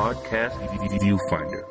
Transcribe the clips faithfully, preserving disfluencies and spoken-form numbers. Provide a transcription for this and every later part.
Podcast Viewfinder.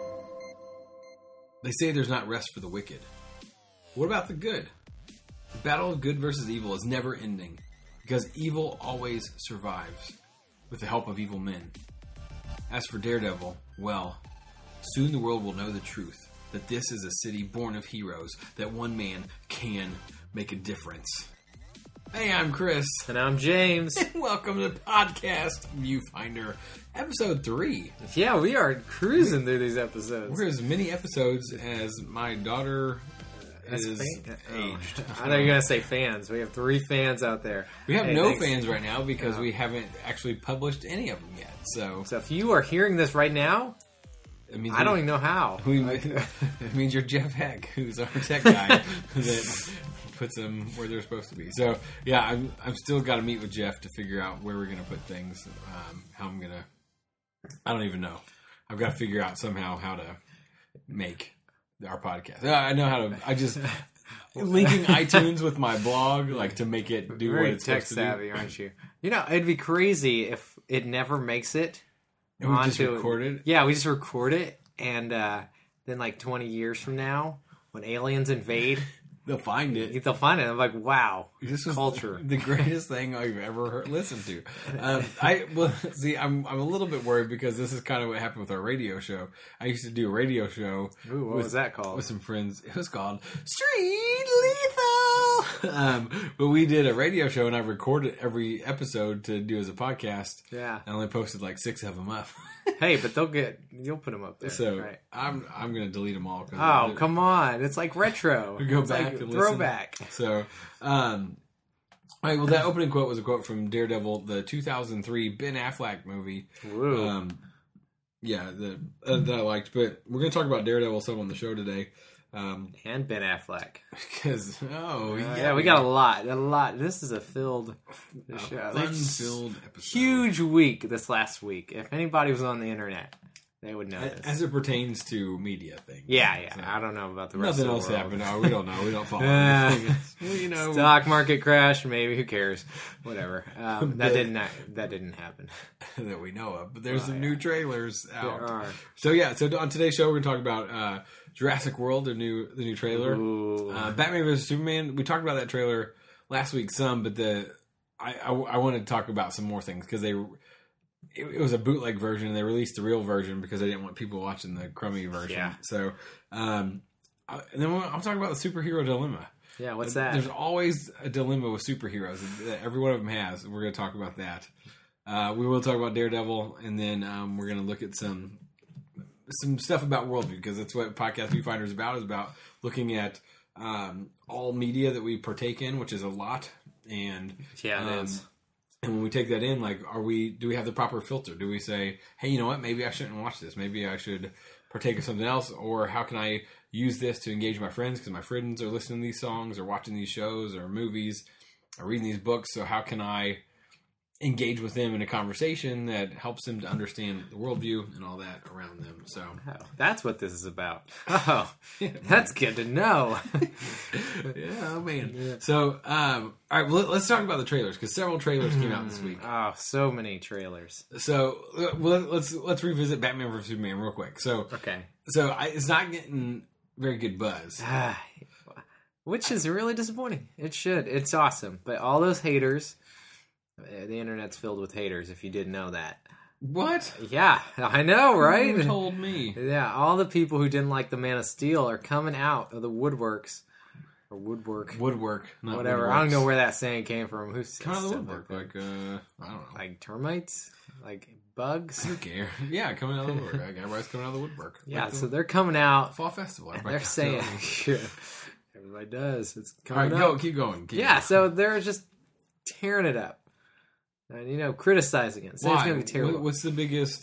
They say there's not rest for the wicked. What about the good? The battle of good versus evil is never ending, because evil always survives, with the help of evil men. As for Daredevil, well, soon the world will know the truth, that this is a city born of heroes, that one man can make a difference. Hey, I'm Chris. And I'm James. Welcome to Podcast Viewfinder, episode three. Yeah, we are cruising through these episodes. We're as many episodes as my daughter As is fan- aged. I know you're going to say fans. We have three fans out there. We have Hey, no thanks. fans right now because No. we haven't actually published any of them yet. So So if you are hearing this right now, it means I don't even know how. We, it means you're Jeff Heck, who's our tech guy that puts them where they're supposed to be. So yeah, I'm I'm still got to meet with Jeff to figure out where we're going to put things. Um, how I'm gonna. I don't even know. I've got to figure out somehow how to make our podcast. Uh, I know how to. I just linking iTunes with my blog, like to make it do Very what it's tech supposed to savvy, do. aren't you? You know, it'd be crazy if it never makes it. And we just onto- record it. Yeah, we just record it, and uh, then like twenty years from now, when aliens invade, They'll find it. they'll find it. I'm like, wow, This was culture. the greatest thing I've ever heard, listened to. Um, I well, see, I'm I'm a little bit worried because this is kind of what happened with our radio show. I used to do a radio show Ooh, what with, was that called? with some friends. It was called Street Lethal. Um, but we did a radio show, and I recorded every episode to do as a podcast. Yeah. I only posted like six of them up. Hey, but they'll get you'll put them up there. So right? I'm I'm gonna delete them all. 'cause Oh, I- come on. It's like retro. We go It's back like and throwback. listen. So, um, all right. Well, that opening quote was a quote from Daredevil, the two thousand three Ben Affleck movie. Woo. Um, yeah, the, uh, that I liked. But we're going to talk about Daredevil some on the show today. Um, and Ben Affleck. because oh Uh, yeah, yeah, we got a lot. A lot. This is a filled a show. fun-filled episode. Huge week this last week. If anybody was on the internet, they would know as, this. as it pertains to media things. yeah, yeah. So, I don't know about the rest nothing of else the world. happened. No, we don't know. We don't follow. Uh, anything. Well, you know, Stock market crash, maybe. Who cares? Whatever. Um, that But- didn't. That didn't happen. that we know of. But there's Oh, some yeah. new trailers out. There are. So yeah, so on today's show we're going to talk about uh, Jurassic World, the new the new trailer. Ooh. Uh, Batman versus Superman. We talked about that trailer last week some, but the I I, I wanted to talk about some more things because they it, it was a bootleg version and they released the real version because they didn't want people watching the crummy version. Yeah. So um, I, and then I'll talk about the superhero dilemma. Yeah. What's that? There's always a dilemma with superheroes that every one of them has. We're going to talk about that. Uh, we will talk about Daredevil, and then um, we're going to look at some some stuff about worldview because that's what Podcast Viewfinder is about. Is about looking at um, all media that we partake in, which is a lot, and Yeah, it um, is. And when we take that in, like, are we? Do we have the proper filter? Do we say, hey, you know what? Maybe I shouldn't watch this. Maybe I should partake of something else, or how can I use this to engage my friends because my friends are listening to these songs or watching these shows or movies or reading these books. So how can I engage with them in a conversation that helps them to understand the worldview and all that around them? So Oh, that's what this is about. Oh, that's good to know. yeah, oh man. So um, all right, well, let's talk about the trailers because several trailers came out this week. Oh, so many trailers. So uh, well, let's let's revisit Batman versus Superman real quick. So Okay. so I, it's not getting very good buzz. Ah, which is really disappointing. It should. It's awesome. But all those haters, uh, the internet's filled with haters, if you didn't know that. What? Yeah, I know, right? Who told me? Yeah, all the people who didn't like the Man of Steel are coming out of the woodworks. Or woodwork. Woodwork, not Whatever. I don't know where that saying came from. Who's Kind of the said woodwork, that? like uh, I don't know. Like termites? Like bugs? Who cares? Yeah, coming out of the woodwork. Like, everybody's coming out of the woodwork. Yeah, Like the so they're coming out. fall festival. And Everybody they're comes saying, out. everybody does. It's All right, coming go. up. Keep going. Keep Yeah, going. so they're just tearing it up, and you know, criticizing it. So it's Why? going to be terrible. What- What's the biggest?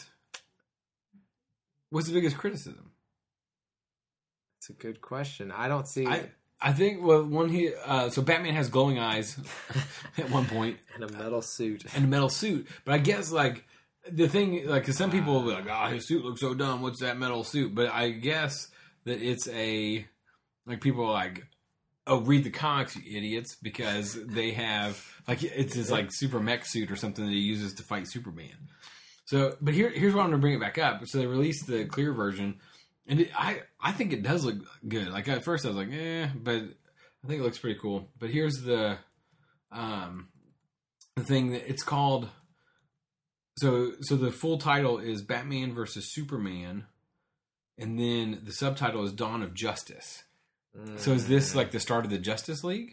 What's the biggest criticism? It's a good question. I don't see I I think well, one he uh, so Batman has glowing eyes at one point in a metal suit. and a metal suit, but I guess like the thing like 'cause some people will be like, oh, his suit looks so dumb. What's that metal suit? But I guess that it's a like people are like, oh, read the comics, you idiots, because they have like it's his like super mech suit or something that he uses to fight Superman. So, but here, here's why I'm going to bring it back up. So they released the clear version, and it, I, I think it does look good. Like at first I was like, eh, but I think it looks pretty cool. But here's the, um, the thing that it's called. So, so the full title is Batman versus Superman, and then the subtitle is Dawn of Justice. Mm. So is this like the start of the Justice League?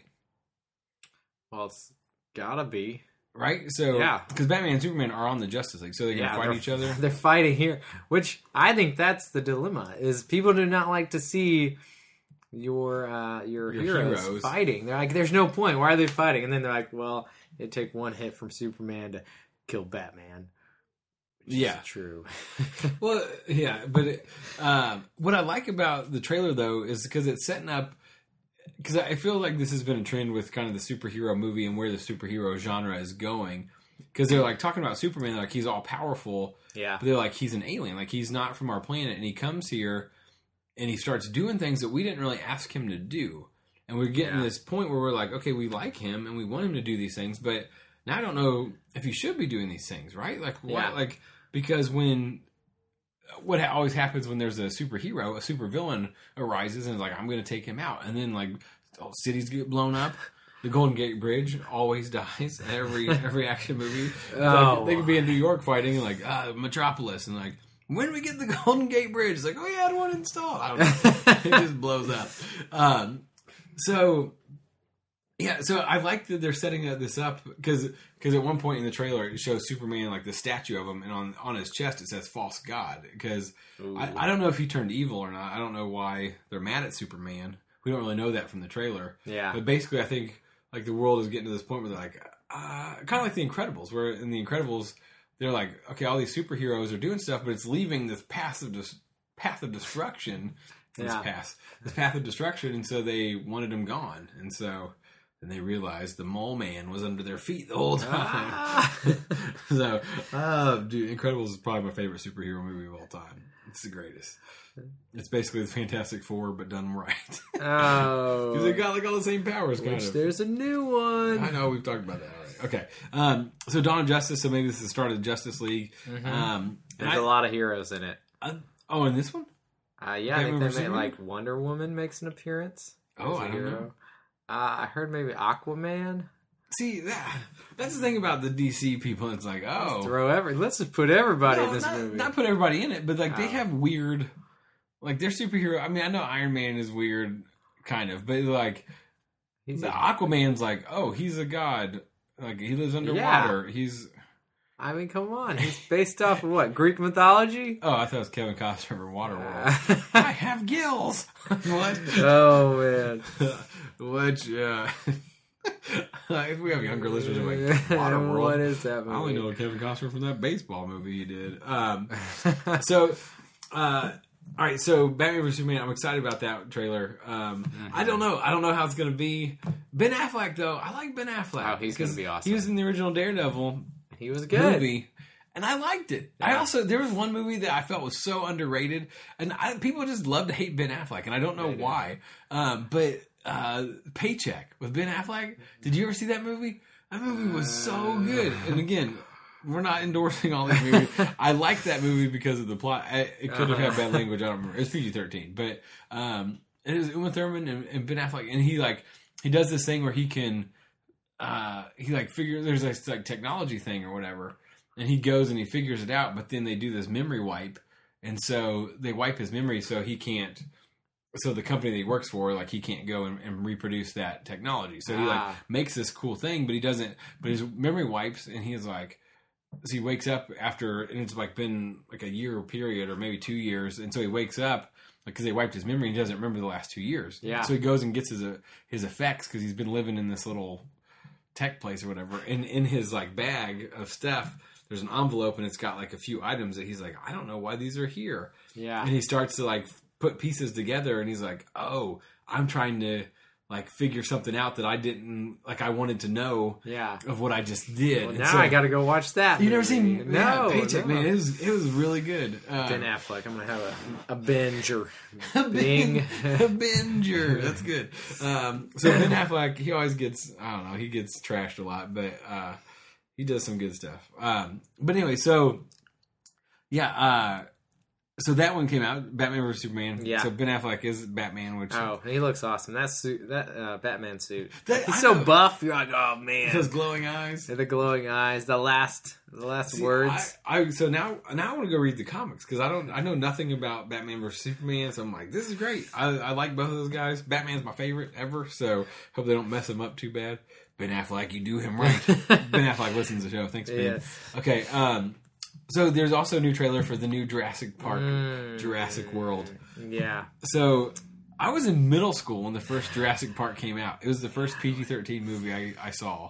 Well, it's gotta be. Right? So, yeah. Because Batman and Superman are on the Justice League, so they're going to yeah, fight each other. They're fighting here, which I think that's the dilemma, is people do not like to see your uh, your, your heroes, heroes fighting. They're like, there's no point. Why are they fighting? And then they're like, well, it'd take one hit from Superman to kill Batman. Which yeah. is true. Well, yeah, but it, uh, what I like about the trailer, though, is because it's setting up... Because I feel like this has been a trend with kind of the superhero movie and where the superhero genre is going. Because they're like talking about Superman, like he's all powerful. Yeah. But they're like, he's an alien. Like he's not from our planet. And he comes here and he starts doing things that we didn't really ask him to do. And we're getting yeah. this point where we're like, okay, we like him and we want him to do these things. But now I don't know if he should be doing these things, right? Like, what? Yeah. Like, because when... What always happens when there's a superhero, a supervillain arises and is like, I'm going to take him out. And then, like, oh, cities get blown up. The Golden Gate Bridge always dies in every every action movie. Oh. Like, they could be in New York fighting, like, ah, Metropolis. And, like, when we get the Golden Gate Bridge? It's like, oh, yeah, I had one installed. I don't know. It just blows up. Um, so... Yeah, so I like that they're setting this up because because at one point in the trailer it shows Superman, like the statue of him, and on, on his chest it says "False God." Because I, I don't know if he turned evil or not. I don't know why they're mad at Superman. We don't really know that from the trailer. Yeah, but basically, I think like the world is getting to this point where they're like, uh, kind of like the Incredibles, where in the Incredibles they're like, okay, all these superheroes are doing stuff, but it's leaving this path of dis- path of destruction. This yeah. path, this path of destruction, and so they wanted him gone, and so. And they realized the Mole Man was under their feet the whole time. Ah. so, uh, dude, Incredibles is probably my favorite superhero movie of all time. It's the greatest. It's basically the Fantastic Four, but done right. Oh. Because they got like all the same powers, kind Which of. There's a new one. I know, we've talked about that already. Okay. Um, so, Dawn of Justice, so maybe this is the start of the Justice League. Mm-hmm. Um, There's I, a lot of heroes in it. I, oh, in this one? Uh, yeah, Batman I think they made, Superman? like, Wonder Woman makes an appearance. Oh, as a I don't hero. know. Uh, I heard maybe Aquaman. See, that, that's the thing about the D C people. It's like, oh. Let's throw every. Let's just put everybody no, in this not, movie. Not put everybody in it, but like Oh. they have weird, like their superhero. I mean, I know Iron Man is weird, kind of, but like He's the a- Aquaman's like, oh, he's a god. Like he lives underwater. He's. I mean, come on. He's based off of what? Greek mythology? Oh, I thought it was Kevin Costner from Waterworld. Uh, I have gills. What? oh, man. Which, uh, if we have younger listeners, who are like Waterworld. What is that movie? I only know Kevin Costner from that baseball movie he did. Um, so, uh, all right. So, Batman versus Superman. I'm excited about that trailer. Um, mm-hmm. I don't know. I don't know how it's going to be. Ben Affleck, though. I like Ben Affleck. Oh, he's going to be awesome. He was in the original Daredevil. He was good. Movie. And I liked it. Yeah. I also there was one movie that I felt was so underrated, and I, people just love to hate Ben Affleck, and I don't know they why. Um, but uh, Paycheck with Ben Affleck. Did you ever see that movie? That movie was so good. And again, we're not endorsing all these movies. I like that movie because of the plot. I, it could have had bad language. I don't remember. It was P G thirteen, but um, it was Uma Thurman and, and Ben Affleck, and he like he does this thing where he can. Uh, he like figure there's this like technology thing or whatever, and he goes and he figures it out. But then they do this memory wipe, and so they wipe his memory so he can't. So the company that he works for, like he can't go and, and reproduce that technology. So he like Ah. makes this cool thing, but he doesn't. But his memory wipes, and he's like, so he wakes up after, and it's like been like a year period or maybe two years, and so he wakes up. Because they wiped his memory, and he doesn't remember the last two years. Yeah. So he goes and gets his uh, his effects because he's been living in this little tech place or whatever. And in his like bag of stuff, there's an envelope, and it's got like a few items that he's like, I don't know why these are here. Yeah. And he starts to like put pieces together, and he's like, oh, I'm trying to like figure something out that I didn't like. I wanted to know Yeah. of what I just did. Well, And now so- I got to go watch that. You never movie. seen No, yeah, Paycheck, no. man? It was it was really good. Uh, Ben Affleck. I'm gonna have a, a binge or A Bing. a binger. That's good. Um, so Ben Affleck, he always gets, I don't know, he gets trashed a lot, but uh, he does some good stuff. Um, but anyway, so Yeah, uh, so that one came out, Batman versus Superman. Yeah. So Ben Affleck is Batman, which oh, he looks awesome. That suit, that uh, Batman suit. That, He's I so know. buff. You're like, oh man, those glowing eyes, the glowing eyes, the last, the last See, words. I, I so now now I want to go read the comics because I don't I know nothing about Batman versus Superman. So I'm like, this is great. I, I like both of those guys. Batman's my favorite ever. So hope they don't mess him up too bad. Ben Affleck, you do him right. Ben Affleck listens to the show. Thanks, Ben. Yes. Okay. Um. So there's also a new trailer for the new Jurassic Park, Mm. Jurassic World. Yeah. So I was in middle school when the first Jurassic Park came out. It was the first P G thirteen movie I, I saw.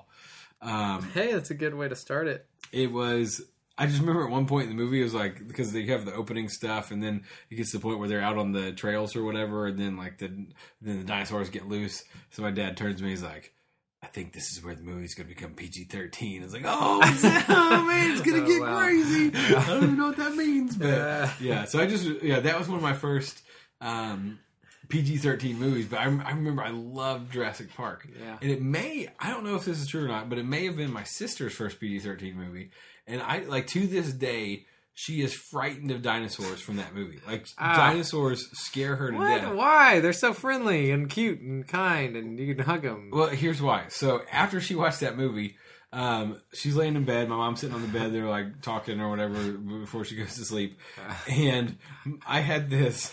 Um, Hey, that's a good way to start it. it was. I just remember at one point in the movie, it was like because they have the opening stuff, and then it gets to the point where they're out on the trails or whatever, and then like the then the dinosaurs get loose. So my dad turns to me, he's like, I think this is where the movie's going to become P G thirteen. It's like, oh, oh man, it's going to Oh, get wow. crazy. I don't even know what that means. But Uh. yeah, so I just, yeah, that was one of my first um, P G thirteen movies. But I, I remember I loved Jurassic Park. Yeah. And it may, I don't know if this is true or not, but it may have been my sister's first P G thirteen movie. And I, like, to this day, she is frightened of dinosaurs from that movie. Like, Ah. dinosaurs scare her to What? death. Why? They're so friendly and cute and kind, and you can hug them. Well, here's why. So after she watched that movie, um, she's laying in bed. My mom's sitting on the bed. They're like talking or whatever before she goes to sleep. And I had this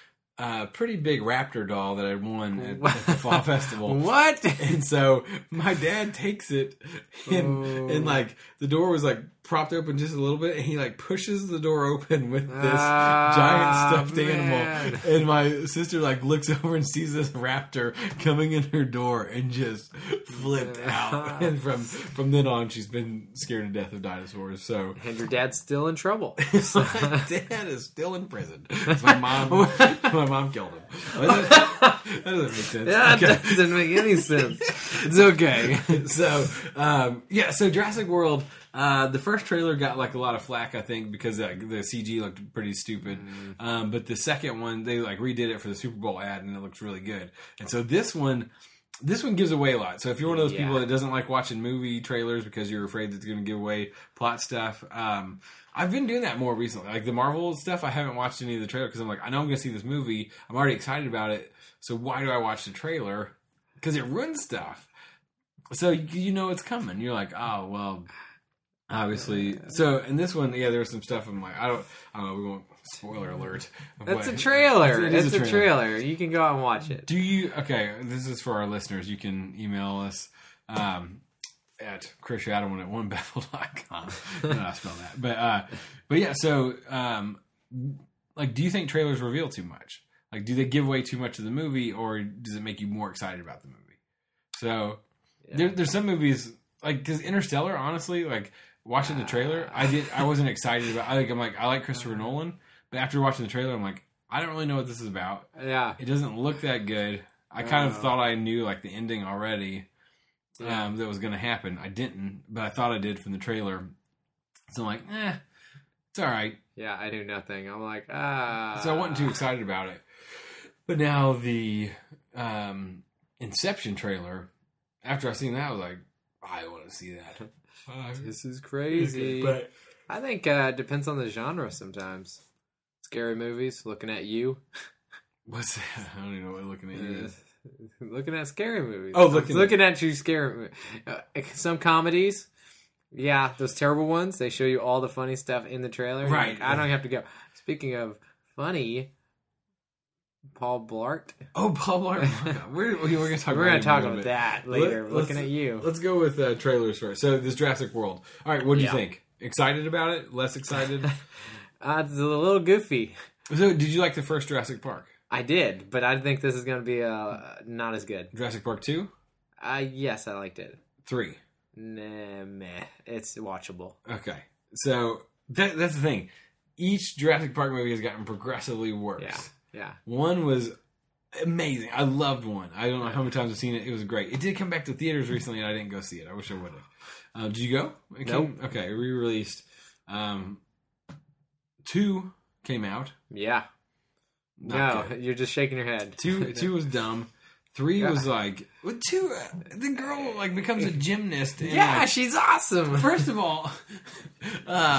uh, pretty big raptor doll that I won at, at the fall festival. What? And so my dad takes it, and Oh. and like the door was like propped open just a little bit, and he like pushes the door open with this Ah, giant stuffed man. animal. And my sister like looks over and sees this raptor coming in her door and just flipped out. And from from then on, she's been scared to death of dinosaurs. So And your dad's still in trouble. my dad is still in prison. My mom, my mom killed him. That doesn't make sense. That Okay. doesn't make any sense. It's okay. So um, yeah, so Jurassic World. Uh, the first trailer got like a lot of flack, I think, because uh, the C G looked pretty stupid. Um, but the second one, they like redid it for the Super Bowl ad, and it looks really good. And so this one, this one gives away a lot. So if you're one of those Yeah. people that doesn't like watching movie trailers because you're afraid that it's going to give away plot stuff, um, I've been doing that more recently. Like the Marvel stuff, I haven't watched any of the trailer because I'm like, I know I'm going to see this movie. I'm already excited about it. So why do I watch the trailer? Because it ruins stuff. So you know it's coming. You're like, oh well. Obviously, so in this one, yeah, there was some stuff. I'm like, I don't, I don't know. We won't spoiler alert. of That's what- a trailer. It is It's a trailer. You can go out and watch it. Do you? Okay, this is for our listeners. You can email us um, at Chris Adam at one bevel dot com. I don't know how to spell that, but uh, but yeah. So, um, like, do you think trailers reveal too much? Like, do they give away too much of the movie, or does it make you more excited about the movie? So, Yeah. there, there's some movies like because Interstellar, honestly, like. Watching the trailer, I did. I wasn't excited about. I think I'm like I like Christopher Nolan, but after watching the trailer, I'm like I don't really know what this is about. Yeah. It doesn't look that good. I kind of No. thought I knew like the ending already Yeah. um, that was going to happen. I didn't, but I thought I did from the trailer. So I'm like, eh, it's all right. Yeah, I do nothing. I'm like, ah. So I wasn't too excited about it. But now the um, Inception trailer, after I seen that, I was like, I want to see that. Uh, This is crazy. But I think uh, it depends on the genre sometimes. Scary movies, looking at you. what's that? I don't even know what looking at you. is. Looking at scary movies. Oh, looking It's looking at you scary. Uh, some comedies, yeah, those terrible ones. They show you all the funny stuff in the trailer. You're Right. like, I don't have to go. Speaking of funny, Paul Blart. Oh, Paul Blart. We're, we're going to talk We're about going him to talk in a little about bit. that later. Let- looking let's- at you. Let's go with uh, trailers first. So this Jurassic World. All right, what do you Yeah. think? Excited about it? Less excited? Uh, it's a little goofy. So did you like the first Jurassic Park? I did, but I think this is going to be uh, not as good. Jurassic Park two? Uh, yes, I liked it. three. Nah, meh. It's watchable. Okay. So that, that's the thing. Each Jurassic Park movie has gotten progressively worse. Yeah, yeah. One was amazing. I loved one. I don't know how many times I've seen it. It was great. It did come back to theaters recently, and I didn't go see it. I wish I would have. Uh, did you go? It came, Nope. Okay, re-released. Um, two came out. Yeah. Not No, good. you're just shaking your head. Two, two was dumb. Three Yeah. was like, well, two. Uh, the girl like becomes a gymnast. And Yeah, like, she's awesome. first of all, uh,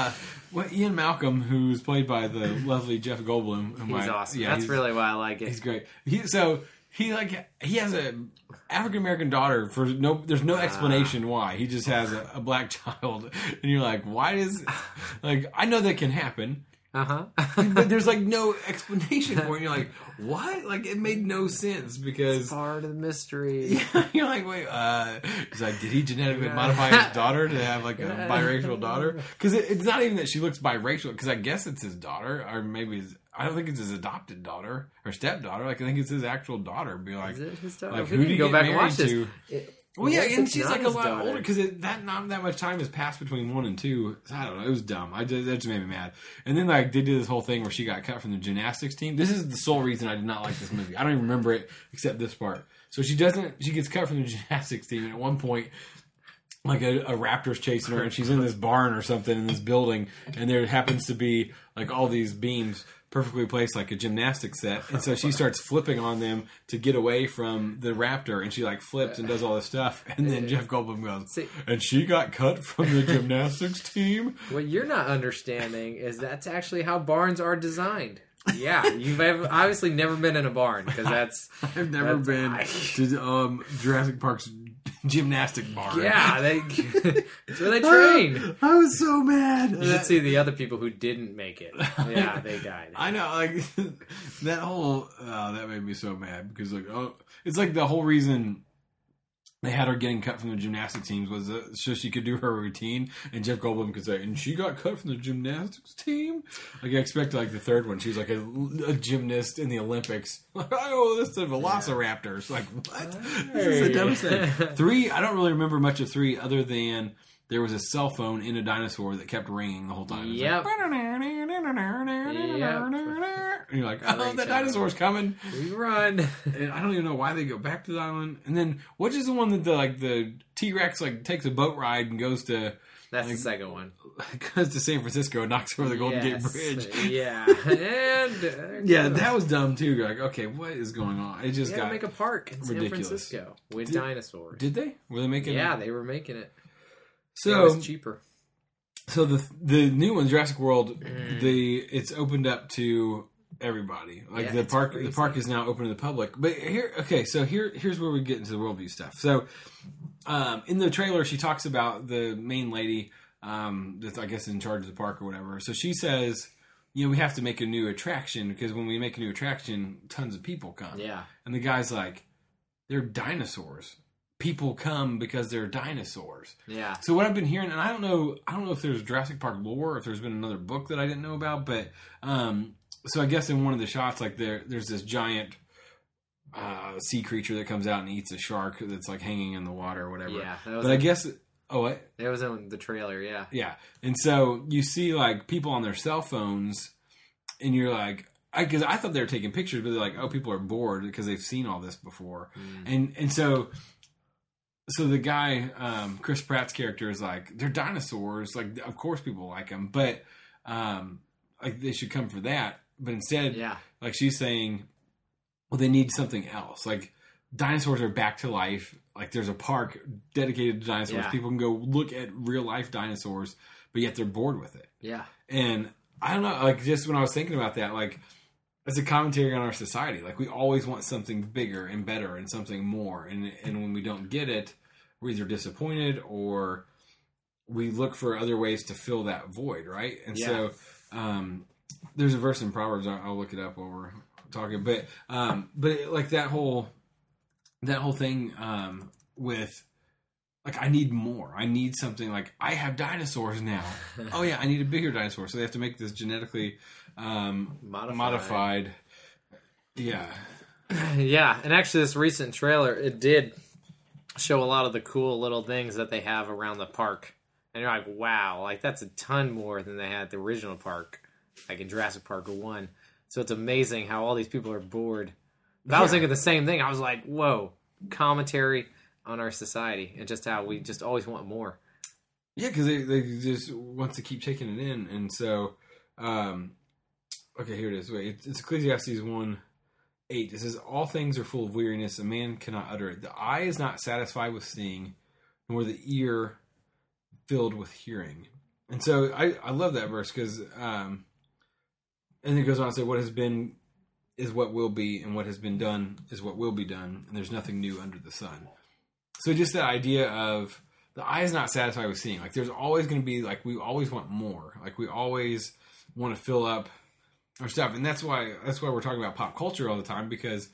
well, Ian Malcolm, who's played by the lovely Jeff Goldblum. He's I, awesome. Yeah, That's he's, really why I like it. He's great. He, so he like he has a African American daughter for no. There's no explanation uh, why. He just has a, a black child, and you're like, why does like I know that can happen. Uh huh. But there's like no explanation for it. And you're like, what? Like it made no sense because it's part of the mystery. Yeah, you're like, wait. Uh, he's like, did he genetically modify his daughter to have like a biracial daughter? Because it, it's not even that she looks biracial. Because I guess it's his daughter, or maybe his, I don't think it's his adopted daughter or stepdaughter. Like I think it's his actual daughter. Be like, is it his daughter? Like who do you go back and watch this? It, well, yeah, and she's like a lot daughter. older because that not that much time has passed between one and two. I don't know. It was dumb. I just, that just made me mad. And then like they did this whole thing where she got cut from the gymnastics team. This is the sole reason I did not like this movie. I don't even remember it except this part. So she doesn't. She gets cut from the gymnastics team, and at one point, like a, a raptor's chasing her, and she's in this barn or something in this building, and there happens to be like all these beams perfectly placed like a gymnastics set, and so she starts flipping on them to get away from the raptor, and she like flips and does all this stuff, and then Jeff Goldblum goes, See, and she got cut from the gymnastics team. What you're not understanding is that's actually how barns are designed. Yeah, you've ever, obviously never been in a barn because that's I've never that's, been I, to um, Jurassic Park's gymnastic barn. Yeah, they, that's where they train. I, I was so mad. You should see the other people who didn't make it. Yeah, they died. I know, like that whole oh, that made me so mad because like oh, it's like the whole reason they had her getting cut from the gymnastic teams was uh, so she could do her routine, and Jeff Goldblum could say, and she got cut from the gymnastics team. Like I expected, like the third one, she's like a, a gymnast in the Olympics. Like, oh, this is the Velociraptors. Like what? Hey. This is the dumbest thing. Three, I don't really remember much of three, other than there was a cell phone in a dinosaur that kept ringing the whole time. Yep. Like, yep. And you're like, oh, that dinosaur's coming. We run. And I don't even know why they go back to the island. And then, which is the one that the like the T-Rex like takes a boat ride and goes to? That's like, the second one. Goes to San Francisco and knocks over the Golden yes. Gate Bridge. Yeah, and uh, yeah, that was dumb too. You're like, okay, what is going on? It just yeah, got make a park in ridiculous. San Francisco with did, dinosaurs. Did they? Were they making? Yeah, it? they were making it. So it was cheaper. So the the new one, Jurassic World, mm. the it's opened up to everybody. Like yeah, the park, crazy. the park is now open to the public. But here, okay, so here here's where we get into the worldview stuff. So um, in the trailer, she talks about the main lady um, that's I guess in charge of the park or whatever. So she says, you know, we have to make a new attraction because when we make a new attraction, tons of people come. Yeah, and the guy's like, they're dinosaurs. People come because they're dinosaurs. Yeah. So what I've been hearing, and I don't know, I don't know if there's Jurassic Park lore, or if there's been another book that I didn't know about, but um, so I guess in one of the shots, like there, there's this giant uh, sea creature that comes out and eats a shark that's like hanging in the water or whatever. Yeah. But in, I guess, oh, what? It was in the trailer. Yeah. Yeah, and so you see like people on their cell phones, and you're like. Because I, I thought they were taking pictures, but they're like, "Oh, people are bored because they've seen all this before," mm. and and so, so the guy, um, Chris Pratt's character is like, "They're dinosaurs. Like, of course, people like them, but um, like they should come for that." But instead, yeah. like she's saying, "Well, they need something else. Like, dinosaurs are back to life. Like, there's a park dedicated to dinosaurs. Yeah. People can go look at real life dinosaurs, but yet they're bored with it." Yeah, and I don't know. Like, just when I was thinking about that, like. It's a commentary on our society. Like, we always want something bigger and better and something more. And and when we don't get it, we're either disappointed or we look for other ways to fill that void, right? And yeah. so um, there's a verse in Proverbs. I'll, I'll look it up while we're talking. But um, but it, like that whole that whole thing um, with like I need more. I need something like I have dinosaurs now. Oh yeah, I need a bigger dinosaur. So they have to make this genetically. Um, modified. modified. Yeah. Yeah. And actually this recent trailer, it did show a lot of the cool little things that they have around the park. And you're like, wow, like that's a ton more than they had at the original park, like in Jurassic Park one. So it's amazing how all these people are bored. But yeah. I was thinking the same thing. I was like, whoa, commentary on our society and just how we just always want more. Yeah. Cause they, they just want to keep taking it in. And so, um, okay, here it is. Wait, it's, it's Ecclesiastes one eight. It says, all things are full of weariness, a man cannot utter it. The eye is not satisfied with seeing, nor the ear filled with hearing. and so I, I love that verse because, um, and it goes on to say, what has been is what will be, and what has been done is what will be done, and there's nothing new under the sun. So just that idea of the eye is not satisfied with seeing. Like there's always going to be, like we always want more. Like we always want to fill up our stuff, and that's why that's why we're talking about pop culture all the time, because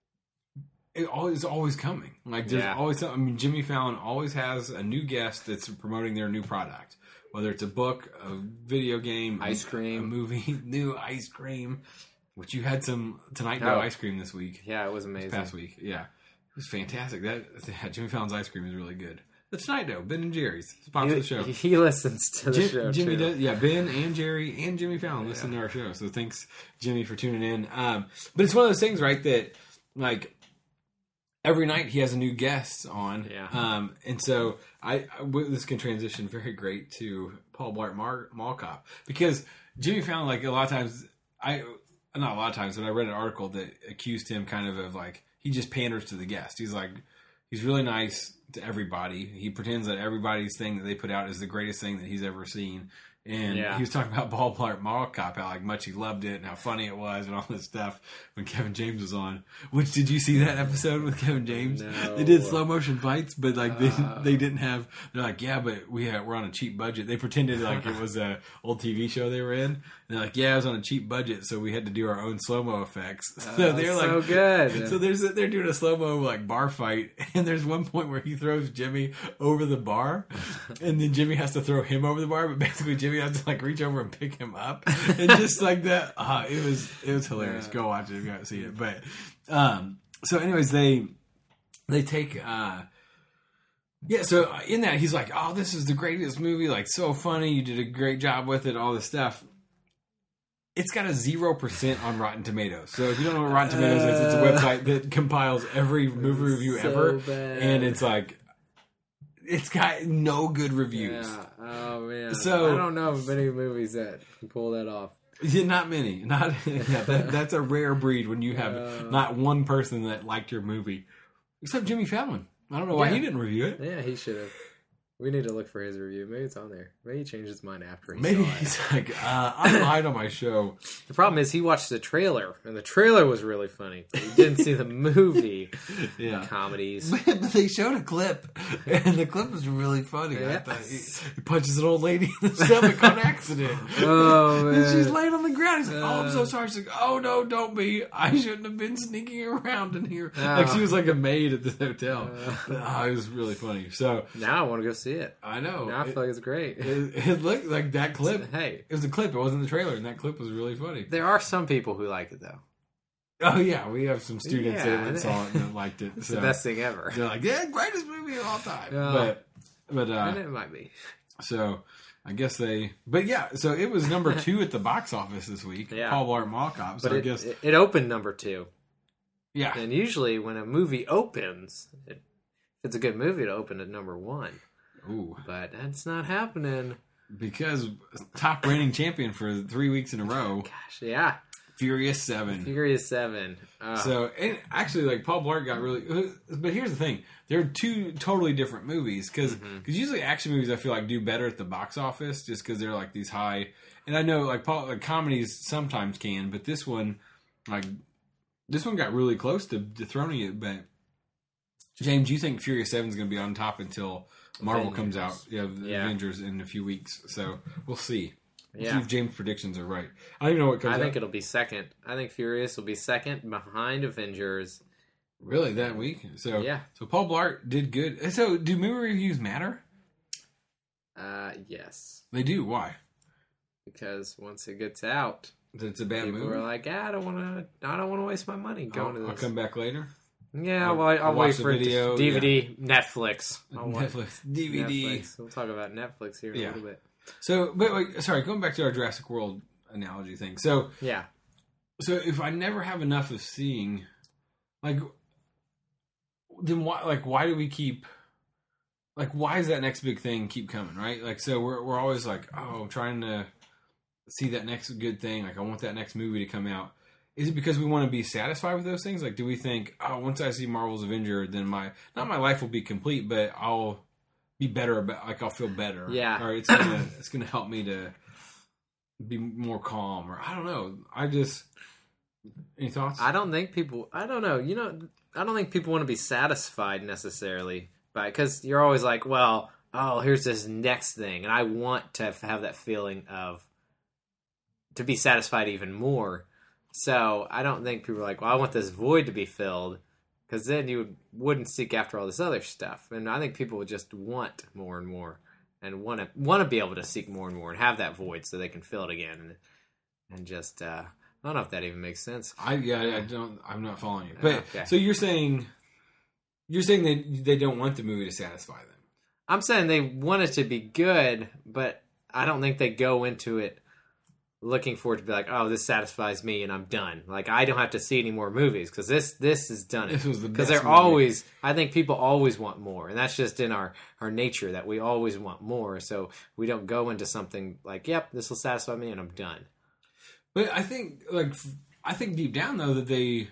it always is always coming. Like there's yeah. always, I mean, Jimmy Fallon always has a new guest that's promoting their new product, whether it's a book, a video game, ice cream, a movie, new ice cream. Which you had some tonight, no oh. ice cream this week. Yeah, it was amazing. This past week, yeah, it was fantastic. That yeah, Jimmy Fallon's ice cream is really good. The Tonight Dough, Ben and Jerry's, sponsor he, the show. He listens to the Jim, show. Jimmy too. does, yeah. Ben and Jerry and Jimmy Fallon yeah. listen to our show, so thanks, Jimmy, for tuning in. Um, but it's one of those things, right? That like every night he has a new guest on, yeah. Um, and so I, I this can transition very great to Paul Blart Mar- Mall Cop, because Jimmy Fallon, like a lot of times, I. Not a lot of times, but I read an article that accused him kind of of like, he just panders to the guest. He's like, he's really nice to everybody. He pretends that everybody's thing that they put out is the greatest thing that he's ever seen. And yeah. he was talking about Paul Blart Mall Cop, how like much he loved it and how funny it was and all this stuff when Kevin James was on. Which, did you see that episode with Kevin James? No. They did slow motion fights, but like they, uh. they didn't have. They're like, yeah, but we had, we're on a cheap budget. They pretended like it was a old T V show they were in. And they're like, yeah, I was on a cheap budget, so we had to do our own slow mo effects. Uh, so they're like, so good. So there's they're doing a slow mo like bar fight, and there's one point where he throws Jimmy over the bar, and then Jimmy has to throw him over the bar, but basically Jimmy has to like reach over and pick him up, and just like that. Uh, it was it was hilarious. Yeah. Go watch it if you haven't seen it. But um, so, anyways, they they take. Uh, Yeah, so in that, he's like, oh, this is the greatest movie, like, so funny, you did a great job with it, all this stuff. It's got a zero percent on Rotten Tomatoes. So if you don't know what Rotten Tomatoes is, it's a website that compiles every movie review so ever. Bad. And it's like, it's got no good reviews. Yeah. Oh, man. So, I don't know of many movies that can pull that off. Yeah, not many. Not yeah, that, that's a rare breed when you have uh, not one person that liked your movie. Except Jimmy Fallon. I don't know why yeah. he didn't review it. Yeah, he should have. We need to look for his review. Maybe it's on there. Maybe he changed his mind after he Maybe saw it. he's like, uh, I lied on my show. The problem is he watched the trailer, and the trailer was really funny. But he didn't see the movie. Yeah. The comedies. But they showed a clip, and the clip was really funny. Yes. I thought he, he punches an old lady in the stomach on accident. Oh, man. And she's laying on the ground. He's like, oh, I'm so sorry. She's like, oh, no, don't be. I shouldn't have been sneaking around in here. Oh. Like, she was like a maid at the hotel. Uh, but, oh, it was really funny. So now I want to go see it. I know. Now I feel it, like it's great. It, it looked like that clip. Hey. It was a clip. It wasn't the trailer, and that clip was really funny. There are some people who like it, though. Oh, yeah. We have some students yeah, that went and saw it and liked it. It's so the best thing ever. They're like, yeah, greatest movie of all time. Uh, but, but, uh, and it might be. So, I guess they... But, yeah, so it was number two at the box office this week. Yeah. Paul Blart Mall Cop. So but I it, guess... It, it opened number two. Yeah. And usually when a movie opens, it, if it's a good movie, it'll open at number one. Ooh. But that's not happening. Because top reigning champion for three weeks in a row. Gosh, yeah. Furious Seven. Furious Seven. Oh. So, and actually, like, Paul Blart got really... But here's the thing. They're two totally different movies. Because mm-hmm. usually action movies, I feel like, do better at the box office. Just because they're, like, these high... And I know, like, Paul, like, comedies sometimes can. But this one, like... This one got really close to dethroning it. But, James, you think Furious Seven is going to be on top until Marvel Avengers. comes out? Yeah, the yeah. Avengers in a few weeks. So, we'll see. We'll yeah. see if James' predictions are right. I don't even know what comes I think out. it'll be second. I think Furious will be second behind Avengers. Really, that week? So yeah. So Paul Blart did good. So do movie reviews matter? Uh, yes. They do. Why? Because once it gets out, it's a bad people movie. are like, ah, I don't want to. I don't want to waste my money going I'll, to this. I'll come back later. Yeah, well, I'll, I'll wait for video, it to, D V D, yeah. Netflix. I'll Netflix, D V D. Netflix. We'll talk about Netflix here in yeah. a little bit. So, but wait, sorry, going back to our Jurassic World analogy thing. So, yeah. So if I never have enough of seeing, like, then why? Like, why do we keep? Like, why is that next big thing keep coming? Right? Like, so we're we're always like, oh, trying to see that next good thing. Like, I want that next movie to come out. Is it because we want to be satisfied with those things? Like, do we think, oh, once I see Marvel's Avenger, then my not my life will be complete, but I'll be better about. Like I'll feel better. Yeah. Or it's gonna it's gonna help me to be more calm. Or I don't know. I just any thoughts? I don't think people. I don't know. You know, I don't think people want to be satisfied necessarily by because you're always like, well, oh, here's this next thing, and I want to have that feeling of to be satisfied even more. So I don't think people are like, well, I want this void to be filled, because then you wouldn't seek after all this other stuff. And I think people would just want more and more, and want to want to be able to seek more and more, and have that void so they can fill it again, and and just uh, I don't know if that even makes sense. I yeah, I don't. I'm not following you. But okay. So you're saying you're saying that they don't want the movie to satisfy them. I'm saying they want it to be good, but I don't think they go into it looking for it to be like, oh, this satisfies me and I'm done. Like, I don't have to see any more movies because this this has done it. This was the Because best they're movie. always, I think people always want more. And that's just in our, our nature that we always want more. So we don't go into something like, yep, this will satisfy me and I'm done. But I think, like, I think deep down, though, that they,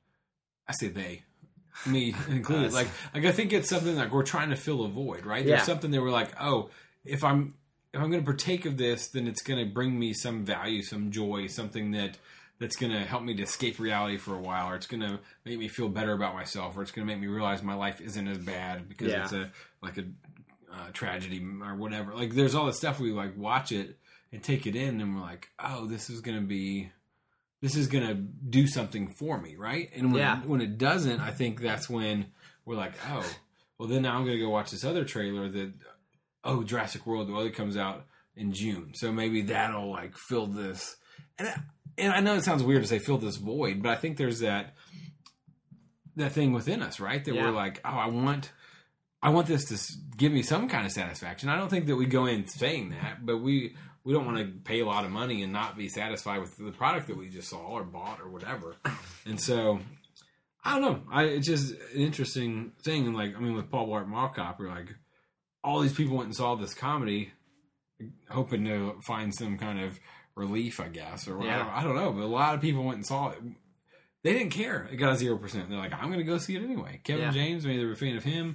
I say they, me included, Us. like, like, I think it's something like we're trying to fill a void, right? Yeah. There's something that we're like, oh, if I'm, if I'm going to partake of this, then it's going to bring me some value, some joy, something that that's going to help me to escape reality for a while, or it's going to make me feel better about myself, or it's going to make me realize my life isn't as bad because Yeah. it's a like a uh, tragedy or whatever. Like, there's all this stuff we like watch it and take it in, and we're like, oh, this is going to be, this is going to do something for me, right? And when Yeah. it, when it doesn't, I think that's when we're like, oh, well, then now I'm going to go watch this other trailer that. Oh, Jurassic World, well, it comes out in June. So maybe that'll, like, fill this. And I, and I know it sounds weird to say fill this void, but I think there's that that thing within us, right? That Yeah. we're like, oh, I want I want this to s- give me some kind of satisfaction. I don't think that we go in saying that, but we, we don't want to pay a lot of money and not be satisfied with the product that we just saw or bought or whatever. And so, I don't know. I, it's just an interesting thing. And, like, I mean, with Paul Blart Mall Cop, we're like, all these people went and saw this comedy hoping to find some kind of relief, I guess, or Yeah. I, don't, I don't know, but a lot of people went and saw it. They didn't care. It got a zero percent. They're like, I'm going to go see it anyway. Kevin Yeah. James, maybe they were a fan of him.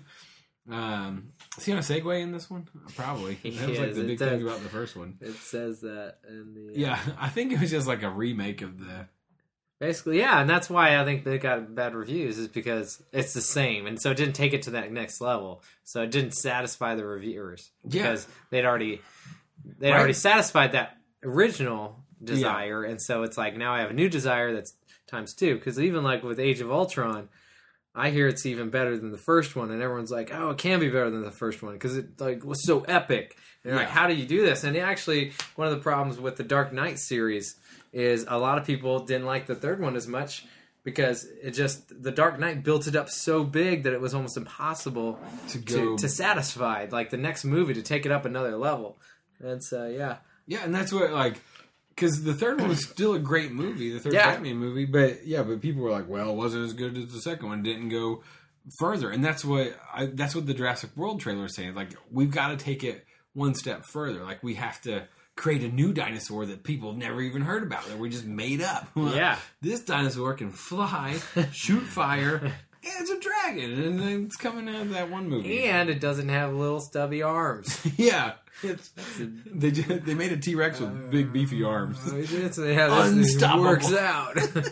Um, is he on a Segway in this one? Probably. He That was like is. the It big does. thing about the first one. It says that in the... Uh, Yeah, I think it was just like a remake of the... Basically, yeah, and that's why I think they got bad reviews, is because it's the same, and so it didn't take it to that next level. So it didn't satisfy the reviewers because they'd already they'd Right. already satisfied that original desire, and so it's like now I have a new desire that's times two. Because even like with Age of Ultron, I hear it's even better than the first one, and everyone's like, "Oh, it can be better than the first one because it like was so epic." And they're like, Yeah. "How do you do this?" And actually, one of the problems with the Dark Knight series is a lot of people didn't like the third one as much because it just the Dark Knight built it up so big that it was almost impossible To to, go... to satisfy like the next movie to take it up another level. And so yeah, Yeah, and that's what, like, because the third one was still a great movie, the third Yeah. Batman movie, but yeah, but people were like, well, it wasn't as good as the second one, didn't go further, and that's what I, that's what the Jurassic World trailer is saying. Like, we've got to take it one step further. Like, we have to create a new dinosaur that people have never even heard about, that we just made up. Yeah. This dinosaur can fly, shoot fire, and it's a dragon, and it's coming out of that one movie. and it doesn't have little stubby arms. Yeah. It's, they ju- they made a T-Rex with big beefy arms. It's, yeah, this thing Unstoppable. works out.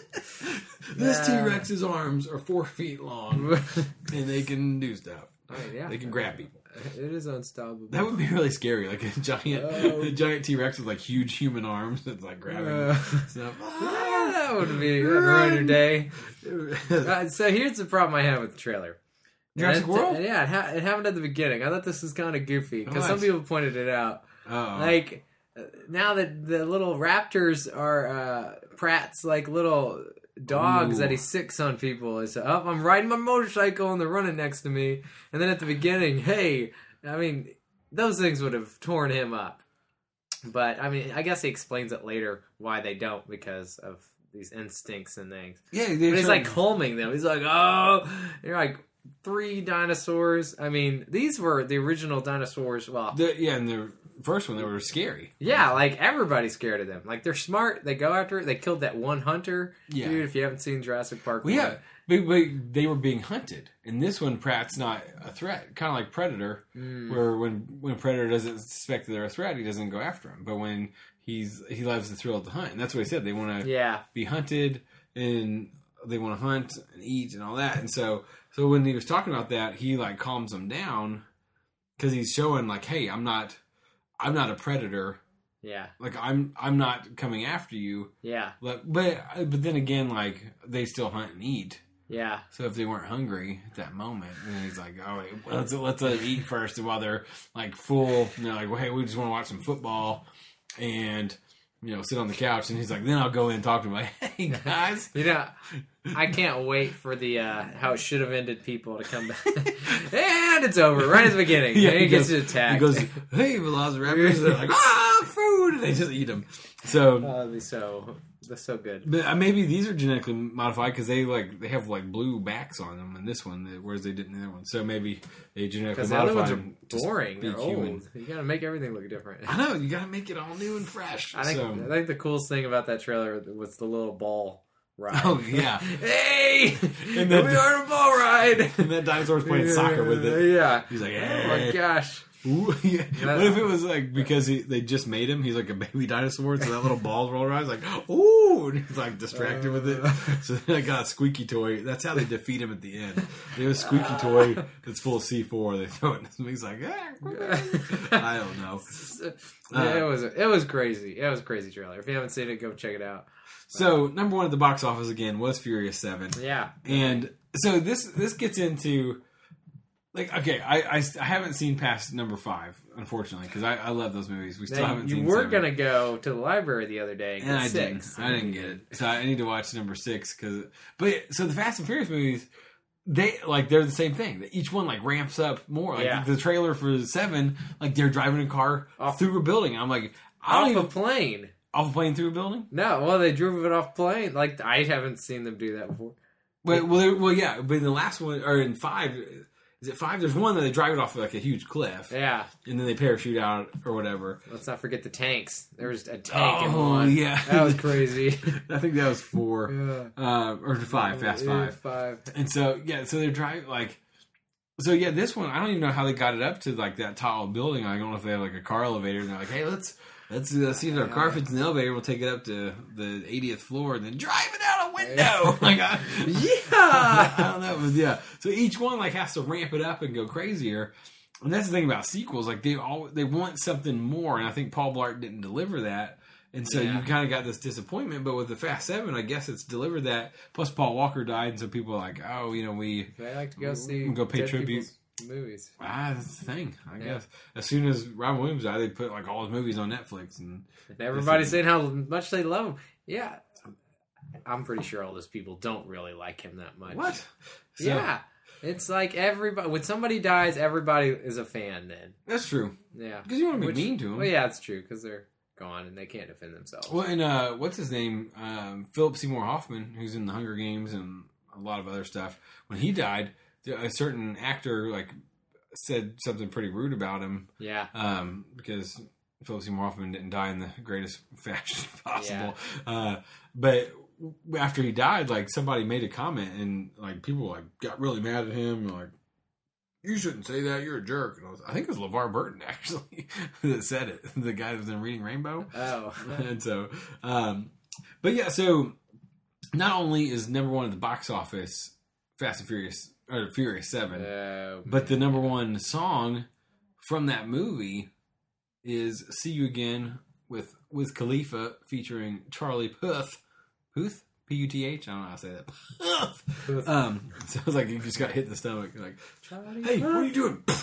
This Yeah. T-Rex's arms are four feet long, and they can do stuff. Oh, yeah. They can grab people. It is unstoppable. That would be really scary, like a giant, Oh. a giant T-Rex with like huge human arms that's like grabbing Uh, stuff. Yeah, that would be that'd ruin your day. Uh, so here's the problem I have with the trailer. Jurassic And it- World? Yeah, it, ha- it happened at the beginning. I thought this was kind of goofy because Oh, some that's- people pointed it out. Uh-oh. Like uh, now that the little raptors are uh, Pratt's like little dogs Ooh. that he sicks on people. It's up. Oh, I'm riding my motorcycle and they're running next to me. And then at the beginning, hey, I mean, those things would have torn him up. But I mean, I guess he explains it later why they don't because of these instincts and things. yeah, But he's like calming them. He's like, oh, you're like three dinosaurs. I mean, these were the original dinosaurs. Well, the, yeah, and they're first one, they were scary. Yeah, like everybody's scared of them. Like they're smart. They go after it. They killed that one hunter. Yeah. Dude, if you haven't seen Jurassic Park, well, yeah, but, but they were being hunted. In this one, Pratt's not a threat. Kind of like Predator, mm. where when when Predator doesn't suspect that they're a threat, he doesn't go after him. But when he's he loves the thrill of the hunt, and that's what he said. They want to yeah. be hunted, and they want to hunt and eat and all that. And so, so when he was talking about that, he like calms them down because he's showing like, hey, I'm not. I'm not a predator. Yeah. Like I'm I'm not coming after you. Yeah. But but but then again, like they still hunt and eat. Yeah. So if they weren't hungry at that moment, and he's like, "Oh, wait, let's let's let them eat first." And while they're like full, and they're like, "Well, hey, we just want to watch some football," and you know, sit on the couch. And he's like, "Then I'll go in and talk to him." Like, "Hey guys, you know, I can't wait for the uh, how it should have ended people to come back." And it's over right at the beginning. Yeah, and he, he gets goes, attacked. He goes, "Hey, Velociraptors!" They're like, "Ah, food!" And they just eat them. So, oh, that'd be so that's so good. But maybe these are genetically modified because they like they have like blue backs on them in this one, whereas they didn't in the other one. So maybe they genetically modified. Because the other ones are boring. They're old. You got to make everything look different. I know you got to make it all new and fresh. I think so. I think the coolest thing about that trailer was the little ball ride. Oh yeah! Hey, and then, we are a ball ride. And that dinosaur's playing soccer with it. Yeah, he's like, hey. Oh my gosh. Ooh, yeah. What if it was like because he, they just made him? He's like a baby dinosaur, so that little ball roll around. He's like, ooh, and he's like distracted uh, with it. So then I got a squeaky toy. That's how they defeat him at the end. They have a squeaky uh, toy that's full of C four. They throw it, and he's like, ah, I don't know. Yeah, uh, it was it was crazy. It was a crazy trailer. If you haven't seen it, go check it out. So number one at the box office again was Furious Seven. Yeah, and so this this gets into. Like, okay, I, I, I haven't seen past number five, unfortunately, because I, I love those movies. We still now, haven't you seen You were seven. going to go to the library the other day and, and get I six. Didn't. I didn't get it. So I need to watch number six. Cause, but, so the Fast and Furious movies, they, like, they're the same thing. Each one, like, ramps up more. Like, yeah. the, the trailer for seven, like, they're driving a car off, through a building. I'm like, I off don't even, a plane. Off a plane through a building? No, well, they drove it off plane. Like, I haven't seen them do that before. But, well, well, yeah, but in the last one, or in five... Is it five? There's one that they drive it off like a huge cliff. Yeah. And then they parachute out or whatever. Let's not forget the tanks. There was a tank oh, in one. Yeah. That was crazy. I think that was four. Yeah. Uh, or five, Fast yeah, Five. Five. And so, yeah, so they're driving, like... So, yeah, this one, I don't even know how they got it up to, like, that tall building. I don't know if they have, like, a car elevator. And they're like, hey, let's... Let's uh, see if our car fits in the elevator. We'll take it up to the eightieth floor and then drive it out a window. Like, I, yeah, I don't know, but yeah. So each one like has to ramp it up and go crazier. And that's the thing about sequels. Like they all they want something more, and I think Paul Blart didn't deliver that. And so yeah. you kind of got this disappointment. But with the Fast Seven, I guess it's delivered that. Plus Paul Walker died, and so people are like, oh, you know, we I like to go see go pay tribute. Movies. Ah, that's the thing, I yeah. guess. As soon as Robin Williams died, they put like all his movies on Netflix, and, and everybody's saying how much they love him. Yeah, I'm pretty sure all those people don't really like him that much. What? So, yeah, it's like everybody. When somebody dies, everybody is a fan. Then that's true. Yeah, because you want to be Which, mean to them. Well, yeah, it's true because they're gone and they can't defend themselves. Well, and uh, what's his name? Um, Philip Seymour Hoffman, who's in the Hunger Games and a lot of other stuff. When he died. A certain actor like said something pretty rude about him. Yeah. Um, because Philip Seymour Hoffman didn't die in the greatest fashion possible. Yeah. Uh, but after he died, like somebody made a comment and like people like got really mad at him. Like, you shouldn't say that. You're a jerk. And I, was, I think it was LeVar Burton actually that said it. The guy that was in Reading Rainbow. Oh. And so, um, but yeah. So not only is number one at the box office Fast and Furious. Or Furious Seven, uh, but the number one song from that movie is "See You Again" with Wiz Khalifa featuring Charlie Puth, Puth, P U T H. I don't know how to say that. Puth. Um, sounds like you just got hit in the stomach. Like, Charlie hey, Puth. What are you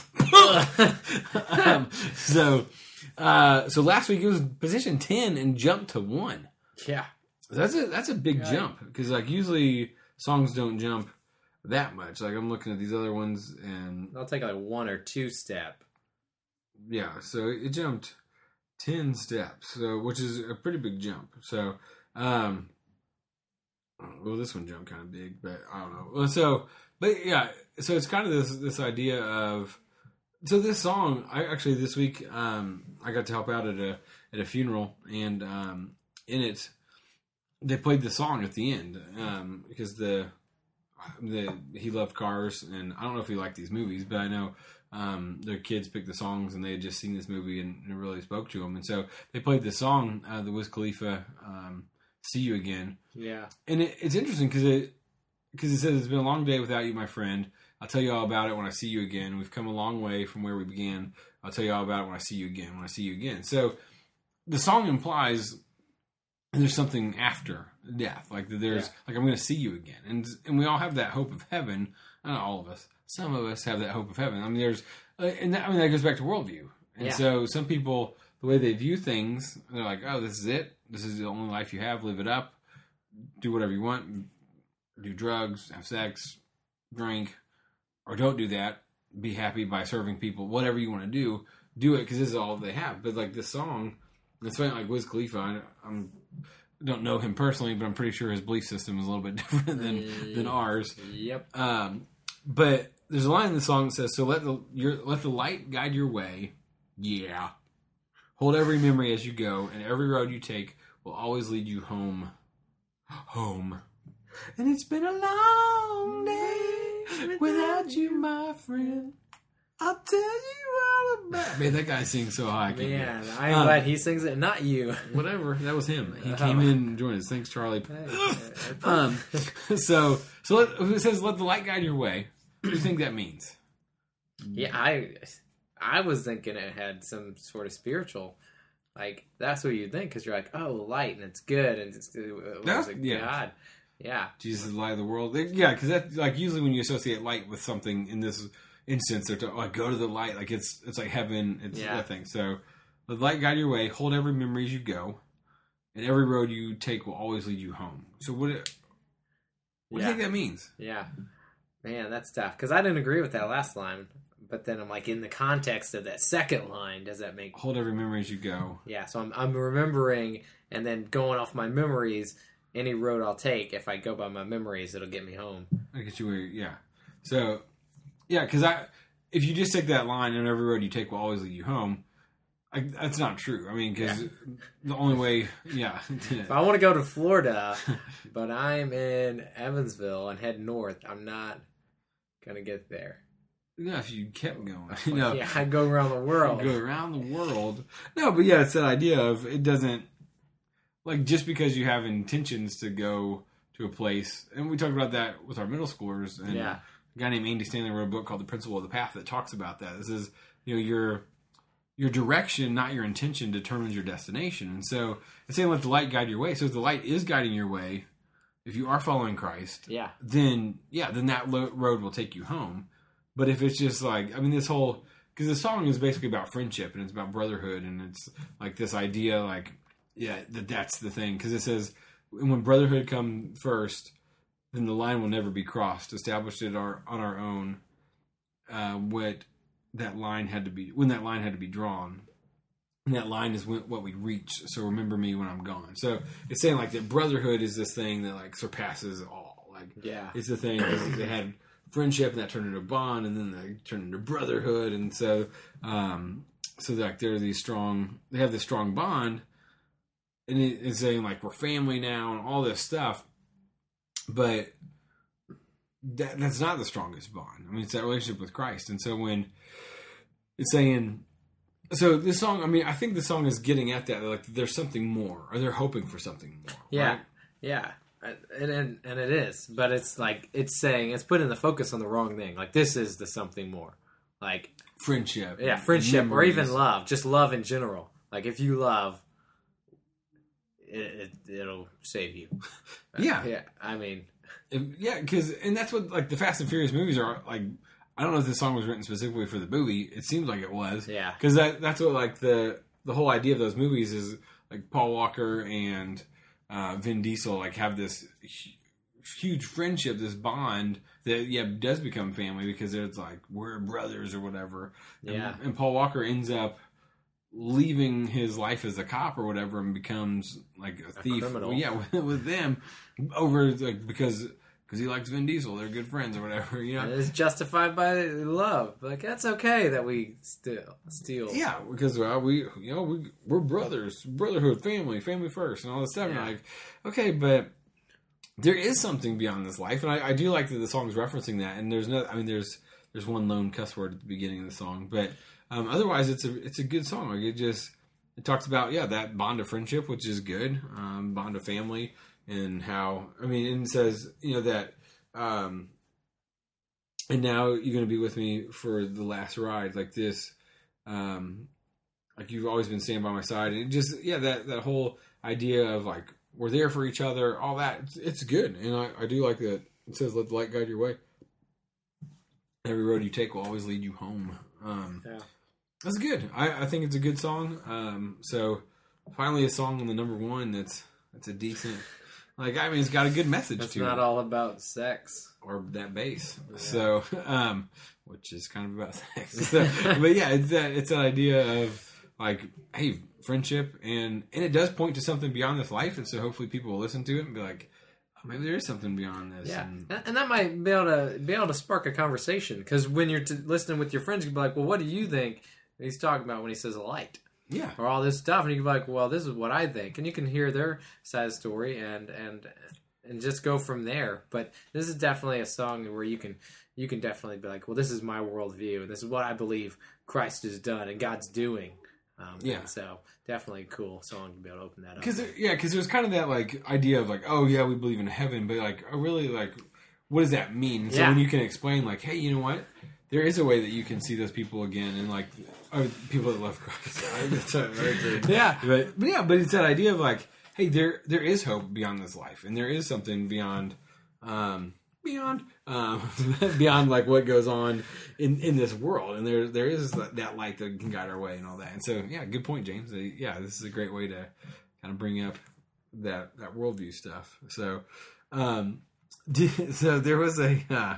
doing? um, so, uh, so last week it was position ten and jumped to one. Yeah, so that's a that's a big yeah. jump because like usually songs don't jump that much. Like I'm looking at these other ones and I'll take like one or two step. Yeah, so it jumped ten steps, so which is a pretty big jump. So, um, well, this one jumped kind of big, but I don't know. Well, so, but yeah, so it's kind of this this idea of So this song, I actually this week um, I got to help out at a at a funeral, and um, in it they played the song at the end um, because the the he loved cars, and I don't know if he liked these movies, but I know um, their kids picked the songs, and they had just seen this movie, and it really spoke to them, and so they played the song, uh, the Wiz Khalifa, um, "See You Again." Yeah, and it, it's interesting because it because it says it's been a long day without you, my friend. I'll tell you all about it when I see you again. We've come a long way from where we began. I'll tell you all about it when I see you again. When I see you again. So the song implies there's something after death. Like there's yeah. like I'm going to see you again, and and we all have that hope of heaven. Not all of us. Some of us have that hope of heaven. I mean, there's uh, and that, I mean that goes back to worldview. And yeah. so some people, the way they view things, they're like, oh, this is it. This is the only life you have. Live it up. Do whatever you want. Do drugs. Have sex. Drink. Or don't do that. Be happy by serving people. Whatever you want to do, do it because this is all they have. But like this song, it's funny. Like Wiz Khalifa, I I'm, don't know him personally, but I'm pretty sure his belief system is a little bit different than than ours. Yep. Um, but there's a line in the song that says, "So let the your let the light guide your way. Yeah. Hold every memory as you go, and every road you take will always lead you home. Home. And it's been a long day." Without you, my friend, I'll tell you all about. Man, that guy sings so high. Man, I'm um, glad he sings it, not you. Whatever, that was him. He oh. came in and joined us. Thanks, Charlie. um, so, so let, it says, "Let the light guide your way." What do you think that means? Yeah, I, I was thinking it had some sort of spiritual. Like that's what you think because you're like, oh, light and it's good and it's it was a yeah. God. Yeah, Jesus is the light of the world. Yeah, because that like usually when you associate light with something in this instance, they're to, like go to the light, like it's it's like heaven. It's yeah. that thing. So let the light guide your way. Hold every memory as you go, and every road you take will always lead you home. So what? It, what yeah. do you think that means? Yeah, man, that's tough because I didn't agree with that last line. But then I'm like, in the context of that second line, does that make hold every memory as you go? Yeah, so I'm I'm remembering and then going off my memories. Any road I'll take, if I go by my memories, it'll get me home. I get you where, yeah. So, yeah, because I, if you just take that line, and every road you take will always lead you home, I, that's not true. I mean, because yeah. the only way, yeah. If I want to go to Florida, but I'm in Evansville and head north, I'm not going to get there. Yeah, if you kept going. Like, no. Yeah, I'd go around the world. Go around the world. No, but yeah, it's that idea of it doesn't, like, just because you have intentions to go to a place, and we talked about that with our middle schoolers, and yeah. a guy named Andy Stanley wrote a book called The Principle of the Path that talks about that. This is, you know, your your direction, not your intention, determines your destination. And so it's saying let the light guide your way. So if the light is guiding your way, if you are following Christ, yeah, then yeah, then that lo- road will take you home. But if it's just like, I mean, this whole, because the song is basically about friendship, and it's about brotherhood, and it's like this idea, like, yeah, that that's the thing. Because it says, when brotherhood come first, then the line will never be crossed. Established it our, on our own, uh, what that line had to be, when that line had to be drawn. And that line is when, what we reach. So remember me when I'm gone. So it's saying like that brotherhood is this thing that like surpasses all. Like, yeah, it's the thing. They had friendship, and that turned into a bond, and then they turned into brotherhood. And so, um, so like they're these strong, they have this strong bond. And it's saying like we're family now and all this stuff, but that, that's not the strongest bond. I mean, it's that relationship with Christ. And so when it's saying, so this song, I mean, I think the song is getting at that. Like, there's something more, or they're hoping for something more. Yeah, right? yeah, and, and and it is, but it's like it's saying it's putting the focus on the wrong thing. Like, this is the something more, like friendship. Yeah, friendship, memories. Or even love, just love in general. Like, if you love. It, it, it'll save you. Yeah. Yeah. I mean, if, yeah, because, and that's what, like, the Fast and Furious movies are, like, I don't know if this song was written specifically for the movie. It seems like it was. Yeah. Because that, that's what, like, the, the whole idea of those movies is, like, Paul Walker and uh, Vin Diesel, like, have this huge friendship, this bond that, yeah, does become family because it's, like, we're brothers or whatever. Yeah. And, and Paul Walker ends up leaving his life as a cop or whatever and becomes like a thief. A criminal. Yeah, with, with them over like because because he likes Vin Diesel. They're good friends or whatever. You know, and it's justified by love. Like that's okay that we steal, steal. Yeah, because well, we, you know, we we're brothers, brotherhood, family, family first, and all this stuff. Yeah. And like, okay, but there is something beyond this life, and I, I do like that the song's referencing that. And there's no, I mean, there's there's one lone cuss word at the beginning of the song, but um, otherwise, it's a it's a good song. Like it just it talks about yeah that bond of friendship, which is good, um, bond of family. And how, I mean, and it says, you know, that, um, and now you're going to be with me for the last ride, like this, um, like you've always been staying by my side. And it just, yeah, that, that whole idea of like, we're there for each other, all that, it's, it's good. And I, I do like that. It says, let the light guide your way. Every road you take will always lead you home. Um, yeah. That's good. I, I think it's a good song. Um, so finally a song on the number one that's, that's a decent... Like, I mean, it's got a good message That's to not it. all about sex. Or that bass. Yeah. So, um, which is kind of about sex. So, but yeah, it's that, it's that idea of, like, hey, friendship. And, and it does point to something beyond this life. And so hopefully people will listen to it and be like, oh, maybe there is something beyond this. Yeah. And, And that might be able to be able to spark a conversation. Because when you're t- listening with your friends, you can be like, well, what do you think he's talking about when he says light? yeah. Or all this stuff, and you can be like, "Well, this is what I think," and you can hear their side of the story and and and just go from there. But this is definitely a song where you can you can definitely be like, "Well, this is my worldview, and this is what I believe Christ has done and God's doing." Um, Yeah. and so definitely a cool song to be able to open that up. Cause there, yeah, because there's kind of that, like, idea of, like, oh, yeah, we believe in heaven. But, like, oh, really, like, what does that mean? So Yeah. when you can explain, like, hey, you know what? There is a way that you can see those people again, and like, or people that love Christ. That's very true. Yeah. but, but yeah, but it's that idea of like, hey, there there is hope beyond this life, and there is something beyond, um, beyond, um, beyond like what goes on in, in this world, and there there is that light that can guide our way and all that. And so, yeah, good point, James. Yeah, this is a great way to kind of bring up that that worldview stuff. So, um, so there was a. Uh,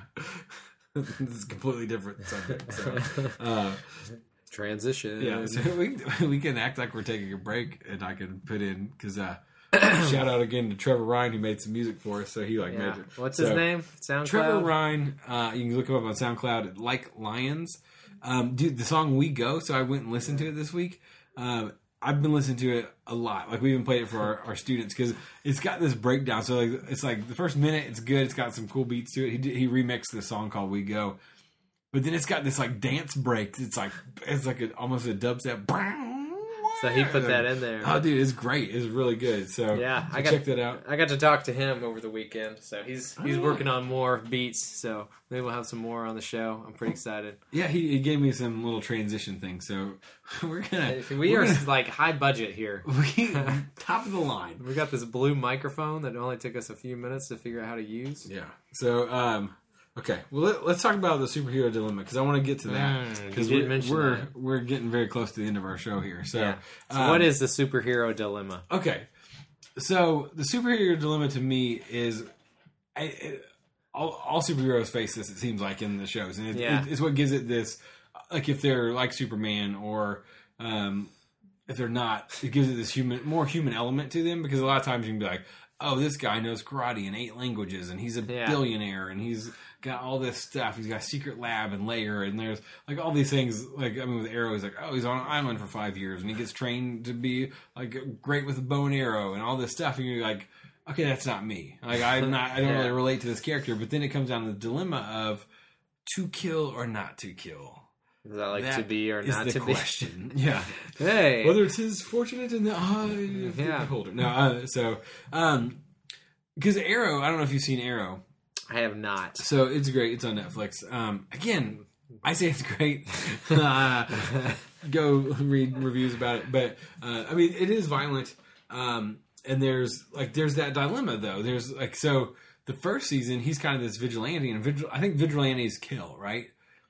this is a completely different subject. So, uh, Transition. yeah, so we we can act like we're taking a break, and I can put in because uh, shout out again to Trevor Ryan who made some music for us. So he like Yeah. made it. What's So, his name? SoundCloud. Trevor Ryan. Uh, you can look him up on SoundCloud at Like Lions. Um, dude, the song "We Go." So I went and listened to it this week. Um, I've been listening to it a lot. Like we even played it for our, our students because it's got this breakdown. So like it's like the first minute, it's good. It's got some cool beats to it. He did, he remixed the song called "We Go," but then it's got this like dance break. It's like it's like a, almost a dubstep. So he put that in there. Oh, dude, it's great. It's really good. So Yeah, so I got, check that out. I got to talk to him over the weekend, so he's he's Oh. working on more beats. So maybe we'll have some more on the show. I'm pretty excited. Yeah, he, he gave me some little transition things. So we're gonna We we're are gonna, like high budget here. we, top of the line. We got this blue microphone that only took us a few minutes to figure out how to use. Yeah. So, um, okay. Well, let, let's talk about the superhero dilemma because I want to get to that Mm, because you did we're mention we're, that. we're getting very close to the end of our show here. So, Yeah. So um, what is the superhero dilemma? okay? So the superhero dilemma to me is, I, it, all, all superheroes face this. It seems like in the shows, and it, Yeah. it, it's what gives it this. Like if they're like Superman or. Um, if they're not, it gives it this human, more human element to them because a lot of times you can be like, oh, this guy knows karate in eight languages and he's a Yeah. billionaire and he's got all this stuff. He's got a secret lab and layer and there's like all these things. Like, I mean, with Arrow, he's like, oh, he's on an island for five years and he gets trained to be like great with a bow and arrow and all this stuff. And you're like, okay, that's not me. Like, I'm not, I don't Yeah. really relate to this character. But then it comes down to the dilemma of to kill or not to kill. Is that like That to be or is not the to question. Yeah. be? Hey. Whether it is fortunate in the eye of the Yeah. beholder. No, uh, so, um, because Arrow, I don't know if you've seen Arrow. I have not. So it's great. It's on Netflix. Um, again, I say it's great. uh, go read reviews about it. But, uh, I mean, it is violent. Um, and there's, like, there's that dilemma, though. There's, like, so the first season, he's kind of this vigilante. And vigil- I think vigilantes kill, right?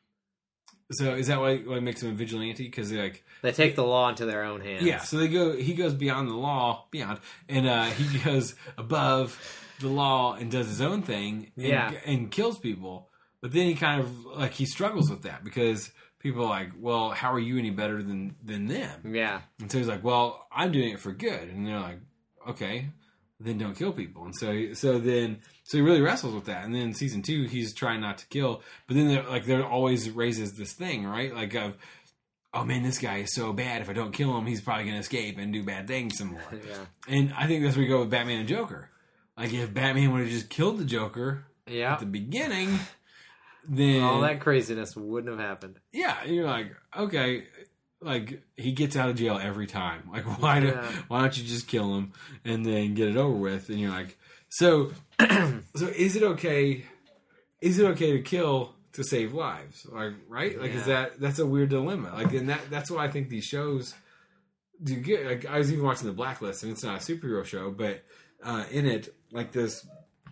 So is that why what makes him a vigilante? Because they like They take the law into their own hands. yeah. So they go. He goes beyond the law, beyond, and uh, he goes above the law and does his own thing. And, Yeah. and kills people. But then he kind of like he struggles with that because people are like, well, how are you any better than than them? Yeah. And so he's like, well, I'm doing it for good, and they're like, okay, then don't kill people. And so, so then, so he really wrestles with that. And then season two, he's trying not to kill, but then there, like there always raises this thing, right? Like of, oh man, this guy is so bad. If I don't kill him, he's probably going to escape and do bad things some more. Yeah. And I think that's where we go with Batman and Joker. Like if Batman would have just killed the Joker yeah. at the beginning, then all that craziness wouldn't have happened. Yeah, you're like, okay. Like he gets out of jail every time. Like why do yeah. why don't you just kill him and then get it over with? And you're like, so so is it okay? Is it okay to kill to save lives? Like right? Like yeah. is that that's a weird dilemma? Like and that that's why I think these shows do get. Like I was even watching The Blacklist, and it's not a superhero show, but uh, in it, like this.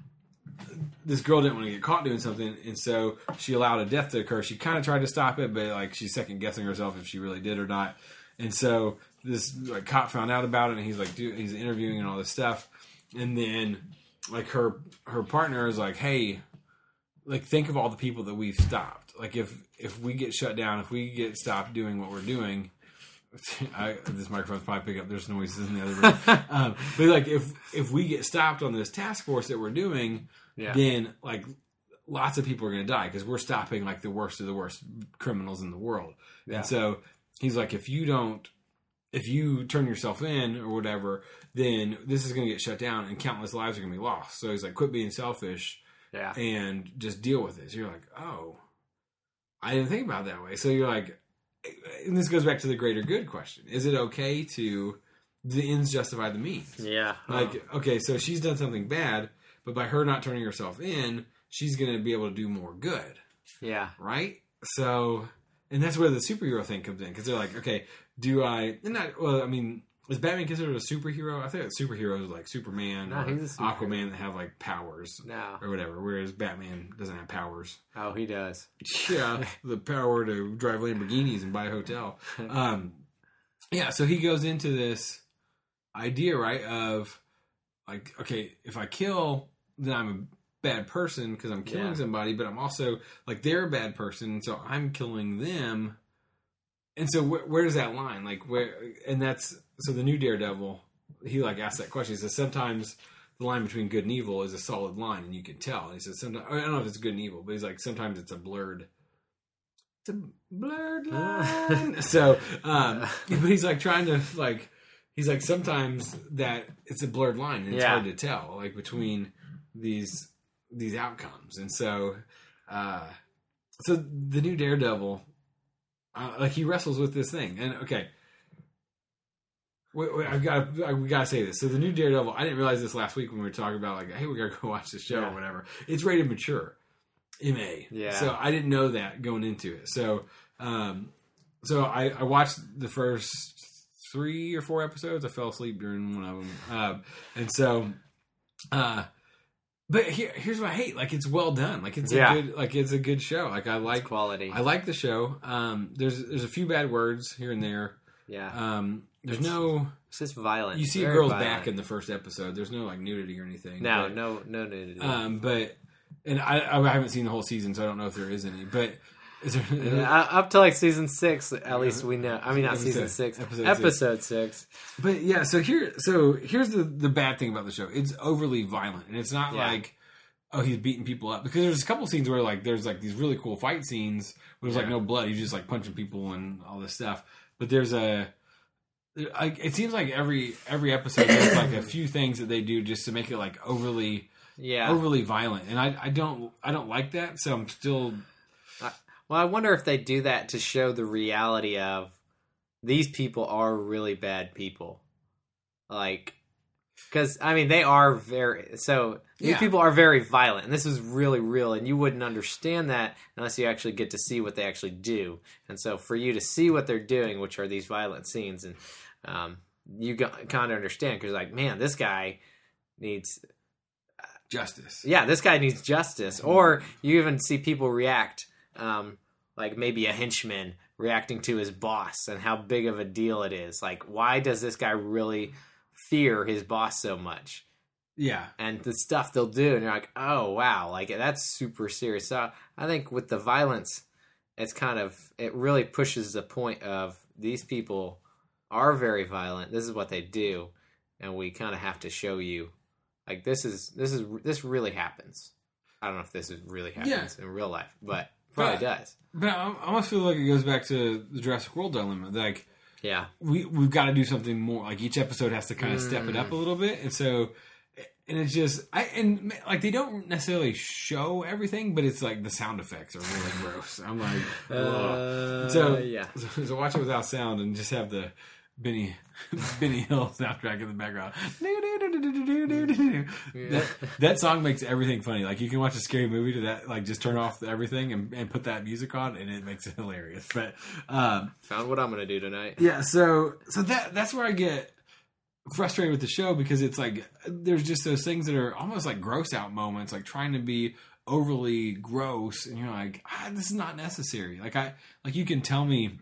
This girl didn't want to get caught doing something, and so she allowed a death to occur. She kind of tried to stop it, but like she's second guessing herself if she really did or not. And so this like cop found out about it, and he's like, dude, he's interviewing and all this stuff. And then like her her partner is like, hey, like think of all the people that we've stopped. Like if if we get shut down, if we get stopped doing what we're doing. I, this microphone's probably picking up. There's noises in the other room. um, but like, if if we get stopped on this task force that we're doing, yeah. then like lots of people are going to die because we're stopping like the worst of the worst criminals in the world. Yeah. And so he's like, if you don't, if you turn yourself in or whatever, then this is going to get shut down and countless lives are going to be lost. So he's like, quit being selfish, yeah, and just deal with it. So you're like, oh, I didn't think about it that way. So you're like. And this goes back to the greater good question. Is it okay to the ends justify the means? Yeah. Like, okay, so she's done something bad, but by her not turning herself in, she's going to be able to do more good. Yeah. Right? So, and that's where the superhero thing comes in. Because they're like, okay, do I... And not, well, I mean, is Batman considered a superhero? I think superheroes like Superman no, or he's a superhero. Aquaman that have like powers no. or whatever, whereas Batman doesn't have powers. Oh, he does. Yeah, the power to drive Lamborghinis and buy a hotel. Um, yeah, so he goes into this idea, right, of like, okay, if I kill, then I'm a bad person because I'm killing yeah. somebody, but I'm also like they're a bad person, so I'm killing them. And so wh- where does that line? Like where? And that's so the new Daredevil. He like asked that question. He says sometimes the line between good and evil is a solid line, and you can tell. And he says sometimes I don't know if it's good and evil, but he's like sometimes it's a blurred, it's a blurred line. so, um, but he's like trying to like he's like sometimes that it's a blurred line, and it's yeah. hard to tell like between these these outcomes. And so, uh, so the new Daredevil. Uh, like he wrestles with this thing, and okay, wait, wait, I've got to, we got to say this. So the new Daredevil, I didn't realize this last week when we were talking about like, hey, we got to go watch the show yeah. or whatever. It's rated mature, M A. Yeah. So I didn't know that going into it. So, um, so I, I watched the first three or four episodes. I fell asleep during one of them, uh, and so, uh. But here, here's what I hate. Like it's well done. Like it's yeah. a good. Like it's a good show. Like I like it's quality. I like the show. Um, there's there's a few bad words here and there. Yeah. Um, there's it's, no. It's just violent. You see Very a girl's violent. back in the first episode. There's no like nudity or anything. No, but, no, no nudity. Um, but and I I haven't seen the whole season, so I don't know if there is any. But is there, yeah, up to like season six, at least we know. I mean, not episode, season six, episode, episode six. six. But yeah, so here, so here's the the bad thing about the show. It's overly violent, and it's not yeah. like. Oh, he's beating people up because there's a couple scenes where like there's like these really cool fight scenes where there's yeah. like no blood. He's just like punching people and all this stuff. But there's a, like it seems like every every episode there's like a few things that they do just to make it like overly, yeah, overly violent. And I I don't I don't like that. So I'm still. I, well, I wonder if they do that to show the reality of these people are really bad people, like. Because, I mean, they are very... So, these yeah. people are very violent, and this is really real, and you wouldn't understand that unless you actually get to see what they actually do. And so, for you to see what they're doing, which are these violent scenes, and um, you kind of understand, because, like, man, this guy needs... Uh, justice. Yeah, this guy needs justice. Or you even see people react, um, like maybe a henchman reacting to his boss, and how big of a deal it is. Like, why does this guy really... fear his boss so much, yeah, and the stuff they'll do, and you're like, oh wow, like that's super serious. So I think with the violence, it's kind of it really pushes the point of these people are very violent. This is what they do, and we kind of have to show you Like this is this is this really happens. I don't know if this is really happens yeah. in real life, but it probably but, does. But I almost feel like it goes back to the Jurassic World dilemma. Like, yeah, we we've got to do something more. Like each episode has to kind of mm. step it up a little bit, and so. And it's just, I and like they don't necessarily show everything, but it's like the sound effects are really gross. I'm like, uh, so yeah. So, so watch it without sound and just have the Benny Benny Hill soundtrack in the background. Yeah. That, that song makes everything funny. Like you can watch a scary movie to that, like just turn off everything and, and put that music on, and it makes it hilarious. But um, found what I'm gonna do tonight. Yeah, so so that that's where I get frustrated with the show because it's like there's just those things that are almost like gross out moments, like trying to be overly gross, and you're like, ah, this is not necessary. Like I like you can tell me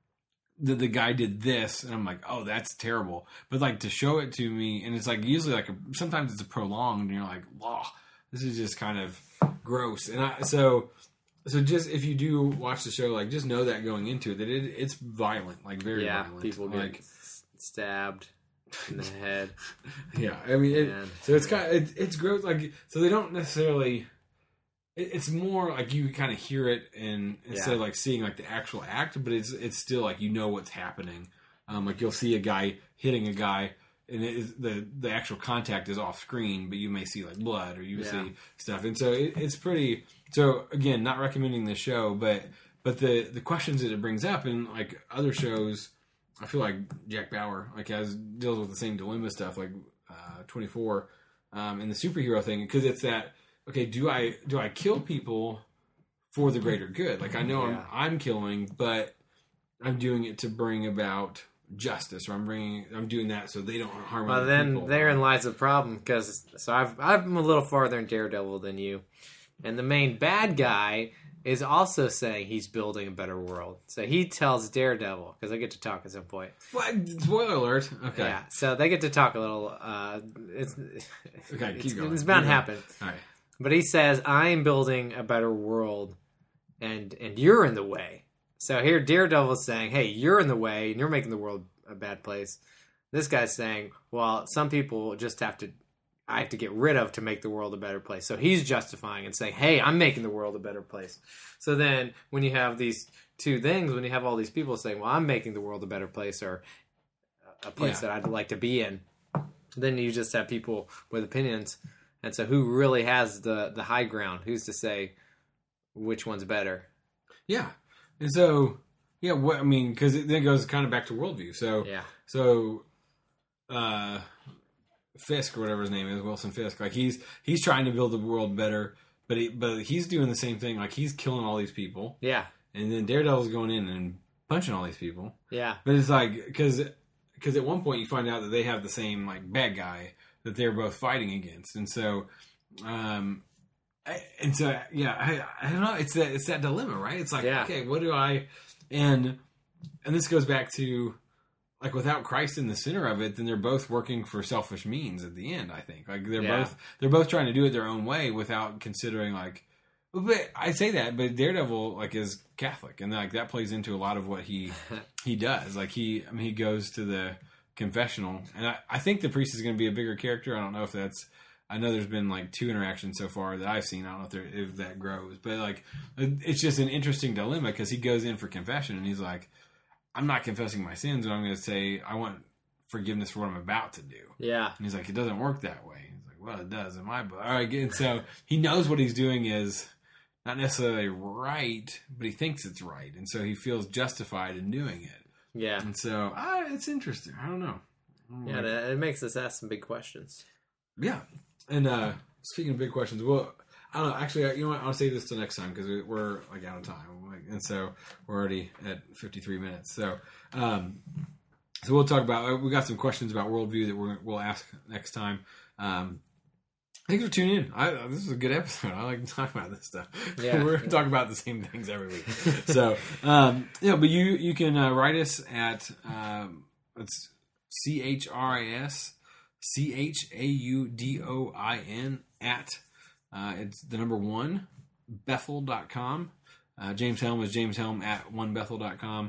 that the guy did this, and I'm like, oh, that's terrible. But like to show it to me, and it's like usually like a, sometimes it's a prolonged, and you're like, wow, this is just kind of gross. And I so so just if you do watch the show, like just know that going into it that it it's violent, like very yeah, violent. People get like stabbed in the head. Yeah, I mean, it, so it's kind of it, it's gross. Like, so they don't necessarily. It, it's more like you kind of hear it and instead yeah. of like seeing like the actual act, but it's it's still like you know what's happening. Um, like you'll see a guy hitting a guy, and it is, the the actual contact is off screen, but you may see like blood or you yeah. see stuff, and so it, it's pretty. So again, not recommending the show, but but the the questions that it brings up in like other shows. I feel like Jack Bauer like has deals with the same dilemma stuff like uh, twenty-four um, and the superhero thing because it's that okay do I do I kill people for the greater good? Like I know yeah. I'm I'm killing, but I'm doing it to bring about justice, or I'm bringing I'm doing that so they don't harm. Well, other then people. Therein lies the problem because so I've I'm a little farther in Daredevil than you, and the main bad guy is also saying he's building a better world. So he tells Daredevil, because I get to talk at some point. What? Spoiler alert. Okay. Yeah, so they get to talk a little. Uh, it's okay, keep it's, going. It's bound keep to happen. All right. But he says, I'm building a better world, and and you're in the way. So here Daredevil's saying, hey, you're in the way, and you're making the world a bad place. This guy's saying, well, some people just have to I have to get rid of to make the world a better place. So he's justifying and saying, hey, I'm making the world a better place. So then when you have these two things, when you have all these people saying, well, I'm making the world a better place or a place yeah. that I'd like to be in, then you just have people with opinions. And so who really has the, the high ground? Who's to say which one's better? Yeah. And so, yeah, what I mean, because it then goes kind of back to worldview. So, yeah. So, uh... Fisk or whatever his name is, Wilson Fisk. Like he's he's trying to build the world better, but he, but he's doing the same thing. Like he's killing all these people. Yeah. And then Daredevil's going in and punching all these people. Yeah. But it's like because because at one point you find out that they have the same like bad guy that they're both fighting against, and so um I, and so yeah I I don't know it's that it's that dilemma, right? It's like yeah. okay, what do I and and this goes back to. Like without Christ in the center of it, then they're both working for selfish means at the end. I think like they're yeah. both they're both trying to do it their own way without considering like. But I say that, but Daredevil like is Catholic, and like that plays into a lot of what he he does. Like he, I mean, he goes to the confessional, and I, I think the priest is going to be a bigger character. I don't know if that's. I know there's been like two interactions so far that I've seen. I don't know if there if that grows, but like it's just an interesting dilemma because he goes in for confession and he's like. I'm not confessing my sins, but I'm going to say I want forgiveness for what I'm about to do. Yeah. And he's like, it doesn't work that way. He's like, well, it does in my book. All right, and so he knows what he's doing is not necessarily right, but he thinks it's right, and so he feels justified in doing it. Yeah. And so uh, it's interesting. I don't know. I don't yeah, like, it makes us ask some big questions. Yeah. And uh, speaking of big questions, well, I don't know. Actually, you know what? I'll save this till next time because we're like out of time, and so we're already at fifty-three minutes. So, um, so we'll talk about. We got some questions about worldview that we're, we'll ask next time. Um, thanks for tuning in. I, this is a good episode. I like to talk about this stuff. Yeah, we're yeah. talking about the same things every week. So, um, yeah, but you you can uh, write us at um, it's C H R I S C H A U D O I N at. Uh, it's the number one, Bethel dot com. Uh, James Helm is James Helm at one Bethel dot com.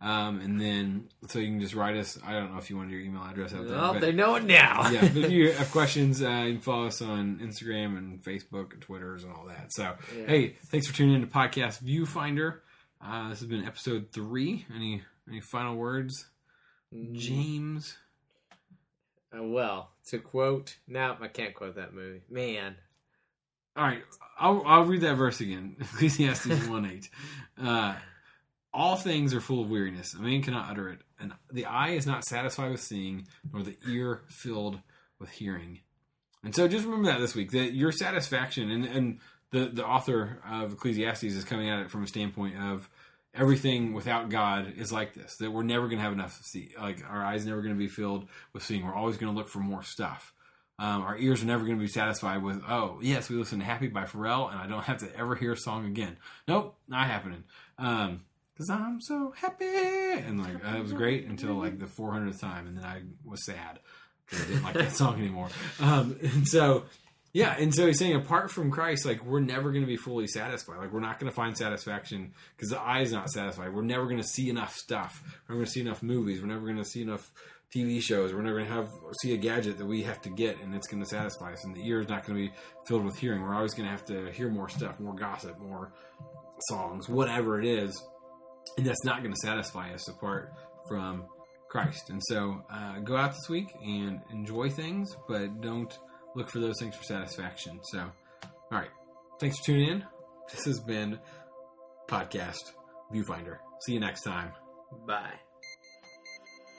Um, and then, so you can just write us. I don't know if you want your email address out there. Well, but, they know it now. Yeah, but if you have questions, uh, you can follow us on Instagram and Facebook and Twitters and all that. So, yeah. Hey, thanks for tuning in to Podcast Viewfinder. Uh, this has been episode three. Any any final words, James? Uh, well, to quote, no, I can't quote that movie. Man. All right, I'll, I'll read that verse again. Ecclesiastes one eight. Uh, all things are full of weariness. A man cannot utter it. And the eye is not satisfied with seeing, nor the ear filled with hearing. And so just remember that this week, that your satisfaction, and, and the, the author of Ecclesiastes is coming at it from a standpoint of everything without God is like this, that we're never going to have enough to see. Like, our eyes are never going to be filled with seeing. We're always going to look for more stuff. Um, our ears are never going to be satisfied with, oh, yes, we listen to Happy by Pharrell, and I don't have to ever hear a song again. Nope, not happening. Um, Because I'm so happy. And like, uh, it was great until like the four hundredth time. And then I was sad because I didn't like that song anymore. Um, and so, yeah. And so he's saying apart from Christ, like we're never going to be fully satisfied. Like we're not going to find satisfaction because the eye is not satisfied. We're never going to see enough stuff. We're never going to see enough movies. We're never going to see enough T V shows. We're never going to have see a gadget that we have to get and it's going to satisfy us. And the ear is not going to be filled with hearing. We're always going to have to hear more stuff, more gossip, more songs, whatever it is. And that's not going to satisfy us apart from Christ. And so uh, go out this week and enjoy things, but don't look for those things for satisfaction. So, all right. Thanks for tuning in. This has been Podcast Viewfinder. See you next time. Bye.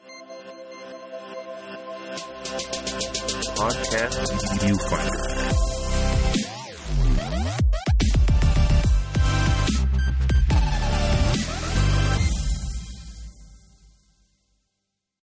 Podcast Viewfinder.